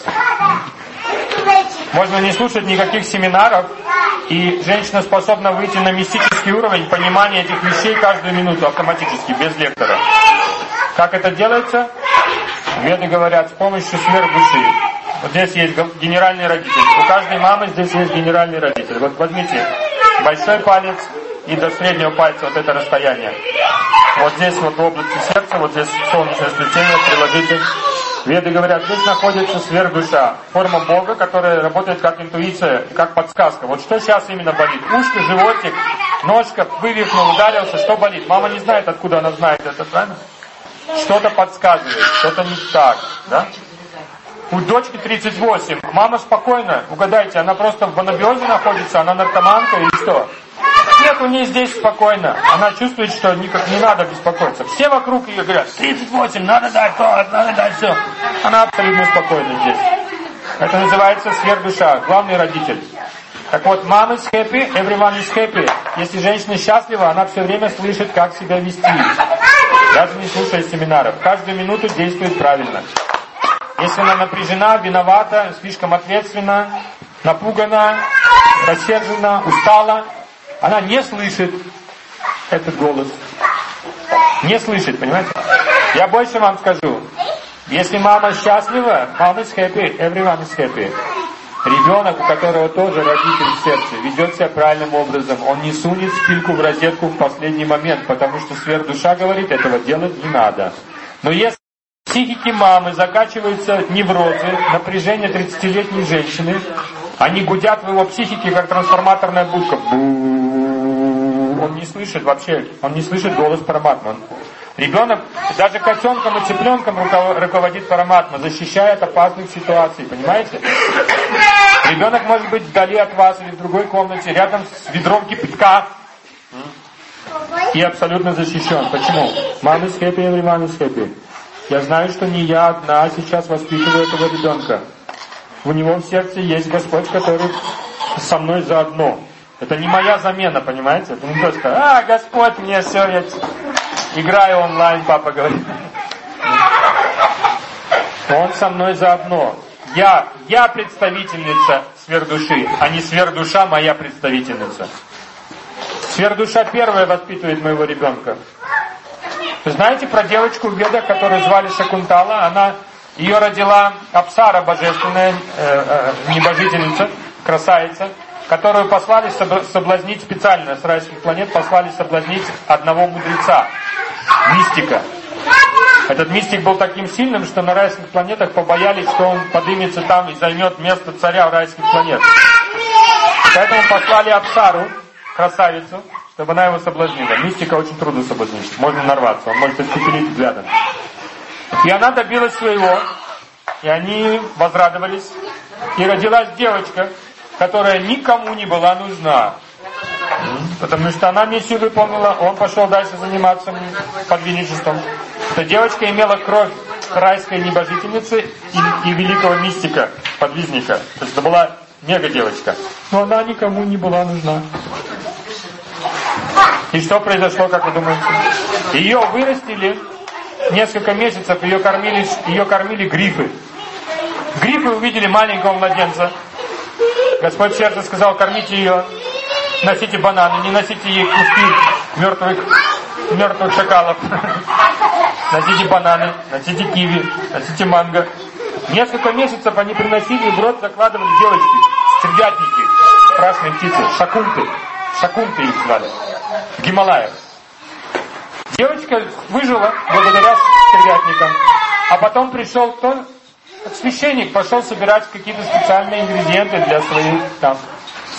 Можно не слушать никаких семинаров, и женщина способна выйти на мистический уровень понимания этих вещей каждую минуту автоматически, без лектора. Как это делается? Веды говорят, с помощью сверхдуши. Вот здесь есть генеральный родитель. У каждой мамы здесь есть генеральный родитель. Вот возьмите большой палец и до среднего пальца вот это расстояние. Вот здесь вот в области сердца, вот здесь солнечное сплетение, приложите. Веды говорят, здесь находится сверхдуша, форма Бога, которая работает как интуиция, как подсказка. Вот что сейчас именно болит? Ушко, животик, ножка, вывихнул, ударился, что болит? Мама не знает, откуда она знает это, правильно? Что-то подсказывает, что-то не так, да? У дочки 38, мама спокойна, угадайте, она просто в анабиозе находится, она наркоманка или что? Нет, у нее здесь спокойно. Она чувствует, что никак не надо беспокоиться. Все вокруг ее говорят, 38, надо дать то, надо дать все. Она абсолютно спокойна здесь. Это называется сверхдуша, главный родитель. Так вот, mom is happy, everyone is happy. Если женщина счастлива, она все время слышит, как себя вести. Даже не слушая семинаров. Каждую минуту действует правильно. Если она напряжена, виновата, слишком ответственна, напугана, рассержена, устала, она не слышит этот голос. Не слышит, понимаете? Я больше вам скажу. Если мама счастлива, mom is happy, everyone is happy. Ребенок, у которого тоже родитель в сердце, ведет себя правильным образом. Он не сунет спильку в розетку в последний момент, потому что сверхдуша говорит, этого делать не надо. Но если в психике мамы закачиваются неврозы, напряжение 30-летней женщины, они гудят в его психике, как трансформаторная будка. Он не слышит вообще, он не слышит голос Параматмы. Ребенок, даже котенком и цыпленком руководит Параматма, защищая от опасных ситуаций, понимаете? Ребенок может быть вдали от вас или в другой комнате, рядом с ведром кипятка. И абсолютно защищен. Почему? Mom is happy, everyone is happy. Я знаю, что не я одна сейчас воспитываю этого ребенка. У него в сердце есть Господь, который со мной заодно. Это не моя замена, понимаете? Это не то, что, Господь, мне все, я играю онлайн, папа говорит. Он со мной заодно. Я представительница сверхдуши, а не сверхдуша моя представительница. Сверхдуша первая воспитывает моего ребенка. Вы знаете про девочку в Ведах, которую звали Шакунтала? Ее родила Апсара божественная, небожительница, красавица, которую послали соблазнить специально с райских планет, послали соблазнить одного мудреца, мистика. Этот мистик был таким сильным, что на райских планетах побоялись, что он поднимется там и займет место царя райских планет. Поэтому послали Апсару, красавицу, чтобы она его соблазнила. Мистика очень трудно соблазнить, можно нарваться, он может испепелить взглядом. И она добилась своего, и они возрадовались. И родилась девочка, которая никому не была нужна. Потому что она миссию выполнила, он пошел дальше заниматься подвижничеством. Эта девочка имела кровь райской небожительницы и великого мистика, подвижника. То есть это была мега девочка. Но она никому не была нужна. И что произошло, как вы думаете? Ее вырастили несколько месяцев, ее кормили грифы. Грифы увидели маленького младенца. Господь в сердце сказал, кормите ее, носите бананы, не носите ей куски мертвых шакалов. Носите бананы, носите киви, носите манго. Несколько месяцев они приносили, в рот закладывали девочки, стервятники, красные птицы, шакунты их звали, в Гималаях. Девочка выжила благодаря стервятникам. А потом пришел священник, пошел собирать какие-то специальные ингредиенты для своих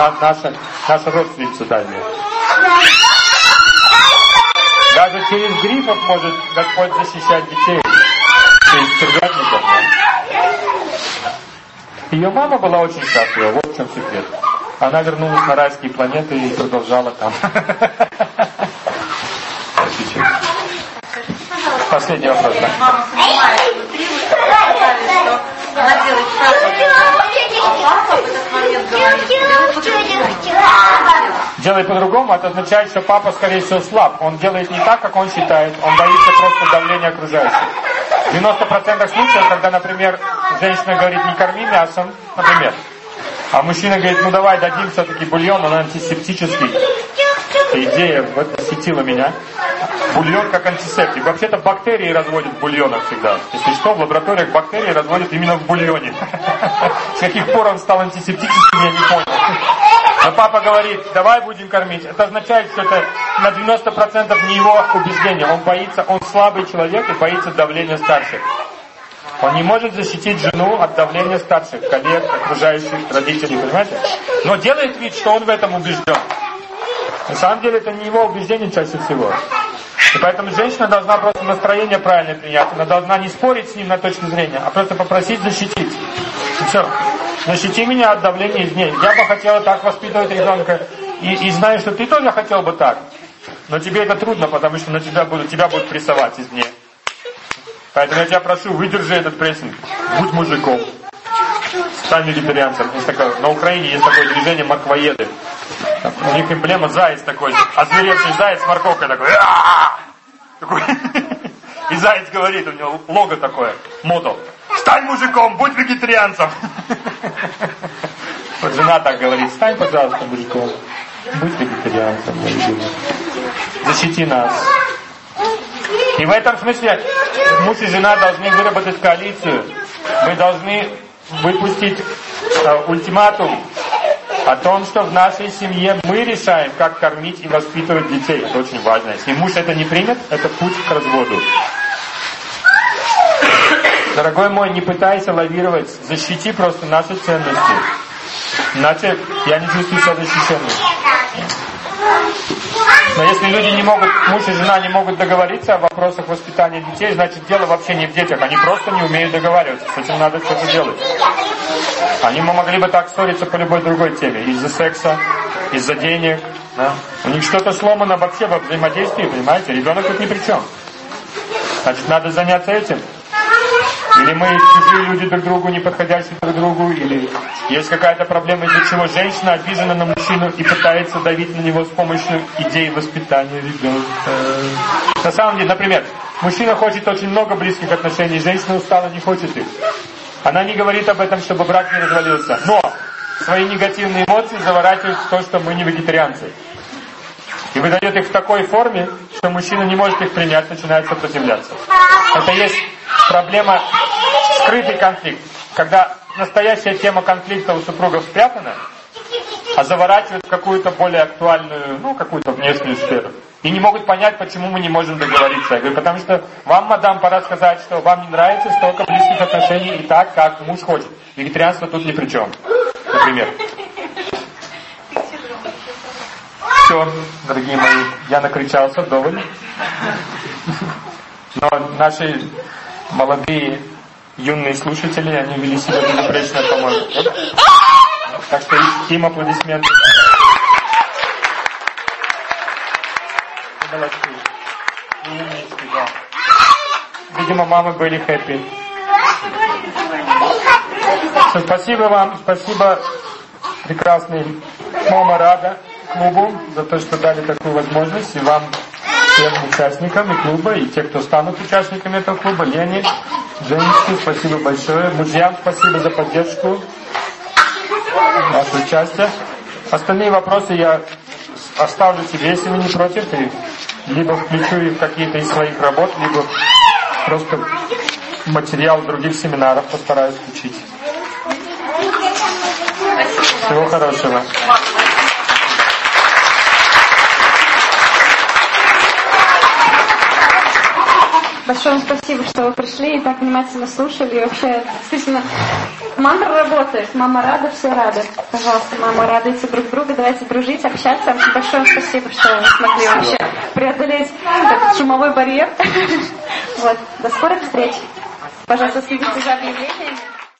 наша родственница дальняя. Даже через грифов может Господь защищать детей. Через стервятников. Ее мама была очень счастлива, вот в чем секрет. Она вернулась на райские планеты и продолжала там. Последний вопрос, да. Мама снимает внутри, вы сказали, что она делает правильно, а папа в этот момент говорит, делает по-другому. Делает по-другому, это означает, что папа, скорее всего, слаб. Он делает не так, как он считает, он боится просто давления окружающих. В 90% случаев, когда, например, женщина говорит, не корми мясом, например, а мужчина говорит, ну давай дадим все-таки бульон, он антисептический. Эта идея вот посетила меня. Бульон как антисептик. Вообще-то бактерии разводят в бульонах всегда. Если что, в лабораториях бактерии разводят именно в бульоне. С каких пор он стал антисептическим, я не понял. Но папа говорит, давай будем кормить. Это означает, что это на 90% не его убеждение. Он боится, он слабый человек и боится давления старших. Он не может защитить жену от давления старших, коллег, окружающих, родителей, понимаете? Но делает вид, что он в этом убежден. На самом деле это не его убеждение чаще всего. И поэтому женщина должна просто настроение правильно принять. Она должна не спорить с ним на точке зрения, а просто попросить защитить. И все. Защити меня от давления извне. Я бы хотела так воспитывать ребенка. И знаю, что ты тоже хотел бы так. Но тебе это трудно, потому что тебя будут прессовать извне. Поэтому я тебя прошу, выдержи этот прессинг. Будь мужиком. Стань вегетарианцем. Есть такое, на Украине есть такое движение морквоеды. У них эмблема заяц такой. Озверевший заяц с морковкой такой. И заяц говорит, у него лого такое. Мото. Стань мужиком, будь вегетарианцем. Вот жена так говорит. Стань, пожалуйста, мужиком. Будь вегетарианцем. Защити нас. И в этом смысле муж и жена должны выработать коалицию. Мы должны выпустить ультиматум о том, что в нашей семье мы решаем, как кормить и воспитывать детей. Это очень важно. Если муж это не примет, это путь к разводу. Дорогой мой, не пытайся лавировать, защити просто наши ценности. Иначе я не чувствую себя защищенным. Но если люди не могут, муж и жена не могут договориться о вопросах воспитания детей, значит дело вообще не в детях, они просто не умеют договариваться. С этим надо что-то делать. Они могли бы так ссориться по любой другой теме. Из-за секса, из-за денег. Да? У них что-то сломано вообще во взаимодействии, понимаете? Ребенок тут ни при чем. Значит, надо заняться этим. Или мы чужие люди друг другу, не подходящие друг другу, или есть какая-то проблема, из-за чего женщина обижена на мужчину и пытается давить на него с помощью идей воспитания ребенка. На самом деле, например, мужчина хочет очень много близких отношений, женщина устала, не хочет их. Она не говорит об этом, чтобы брак не развалился, но свои негативные эмоции заворачивает в то, что мы не вегетарианцы. И выдает их в такой форме, что мужчина не может их принять, начинает сопротивляться. Это есть проблема, скрытый конфликт. Когда настоящая тема конфликта у супругов спрятана, а заворачивают в какую-то более актуальную, какую-то внешнюю сферу. И не могут понять, почему мы не можем договориться. Я говорю, потому что вам, мадам, пора сказать, что вам не нравится столько близких отношений и так, как муж хочет. Вегетарианство тут ни при чем. Например. Все, дорогие мои, я накричался вдоволь. Но наши молодые, юные слушатели, они вели себя безупречно, по-моему. Так что им аплодисменты. Молодцы. Умнички, да. Видимо, мамы были хэппи. Спасибо вам, спасибо прекрасной Мама Рада клубу за то, что дали такую возможность, и вам, всем участникам и клуба, и те, кто станут участниками этого клуба, Лене, Женечке, спасибо большое, мужьям спасибо за поддержку, ваше участие. Остальные вопросы я оставлю тебе, если вы не против, и либо включу их в какие-то из своих работ, либо просто материал других семинаров постараюсь включить. Всего хорошего. Большое вам спасибо, что вы пришли и так внимательно слушали. И вообще, действительно, мантра работает. Мама рада, все рады. Пожалуйста, мама, радуйте друг друга, давайте дружить, общаться. Большое вам спасибо, что вы смогли вообще преодолеть этот шумовой барьер. Вот. До скорых встреч. Пожалуйста, следите за объявлениями.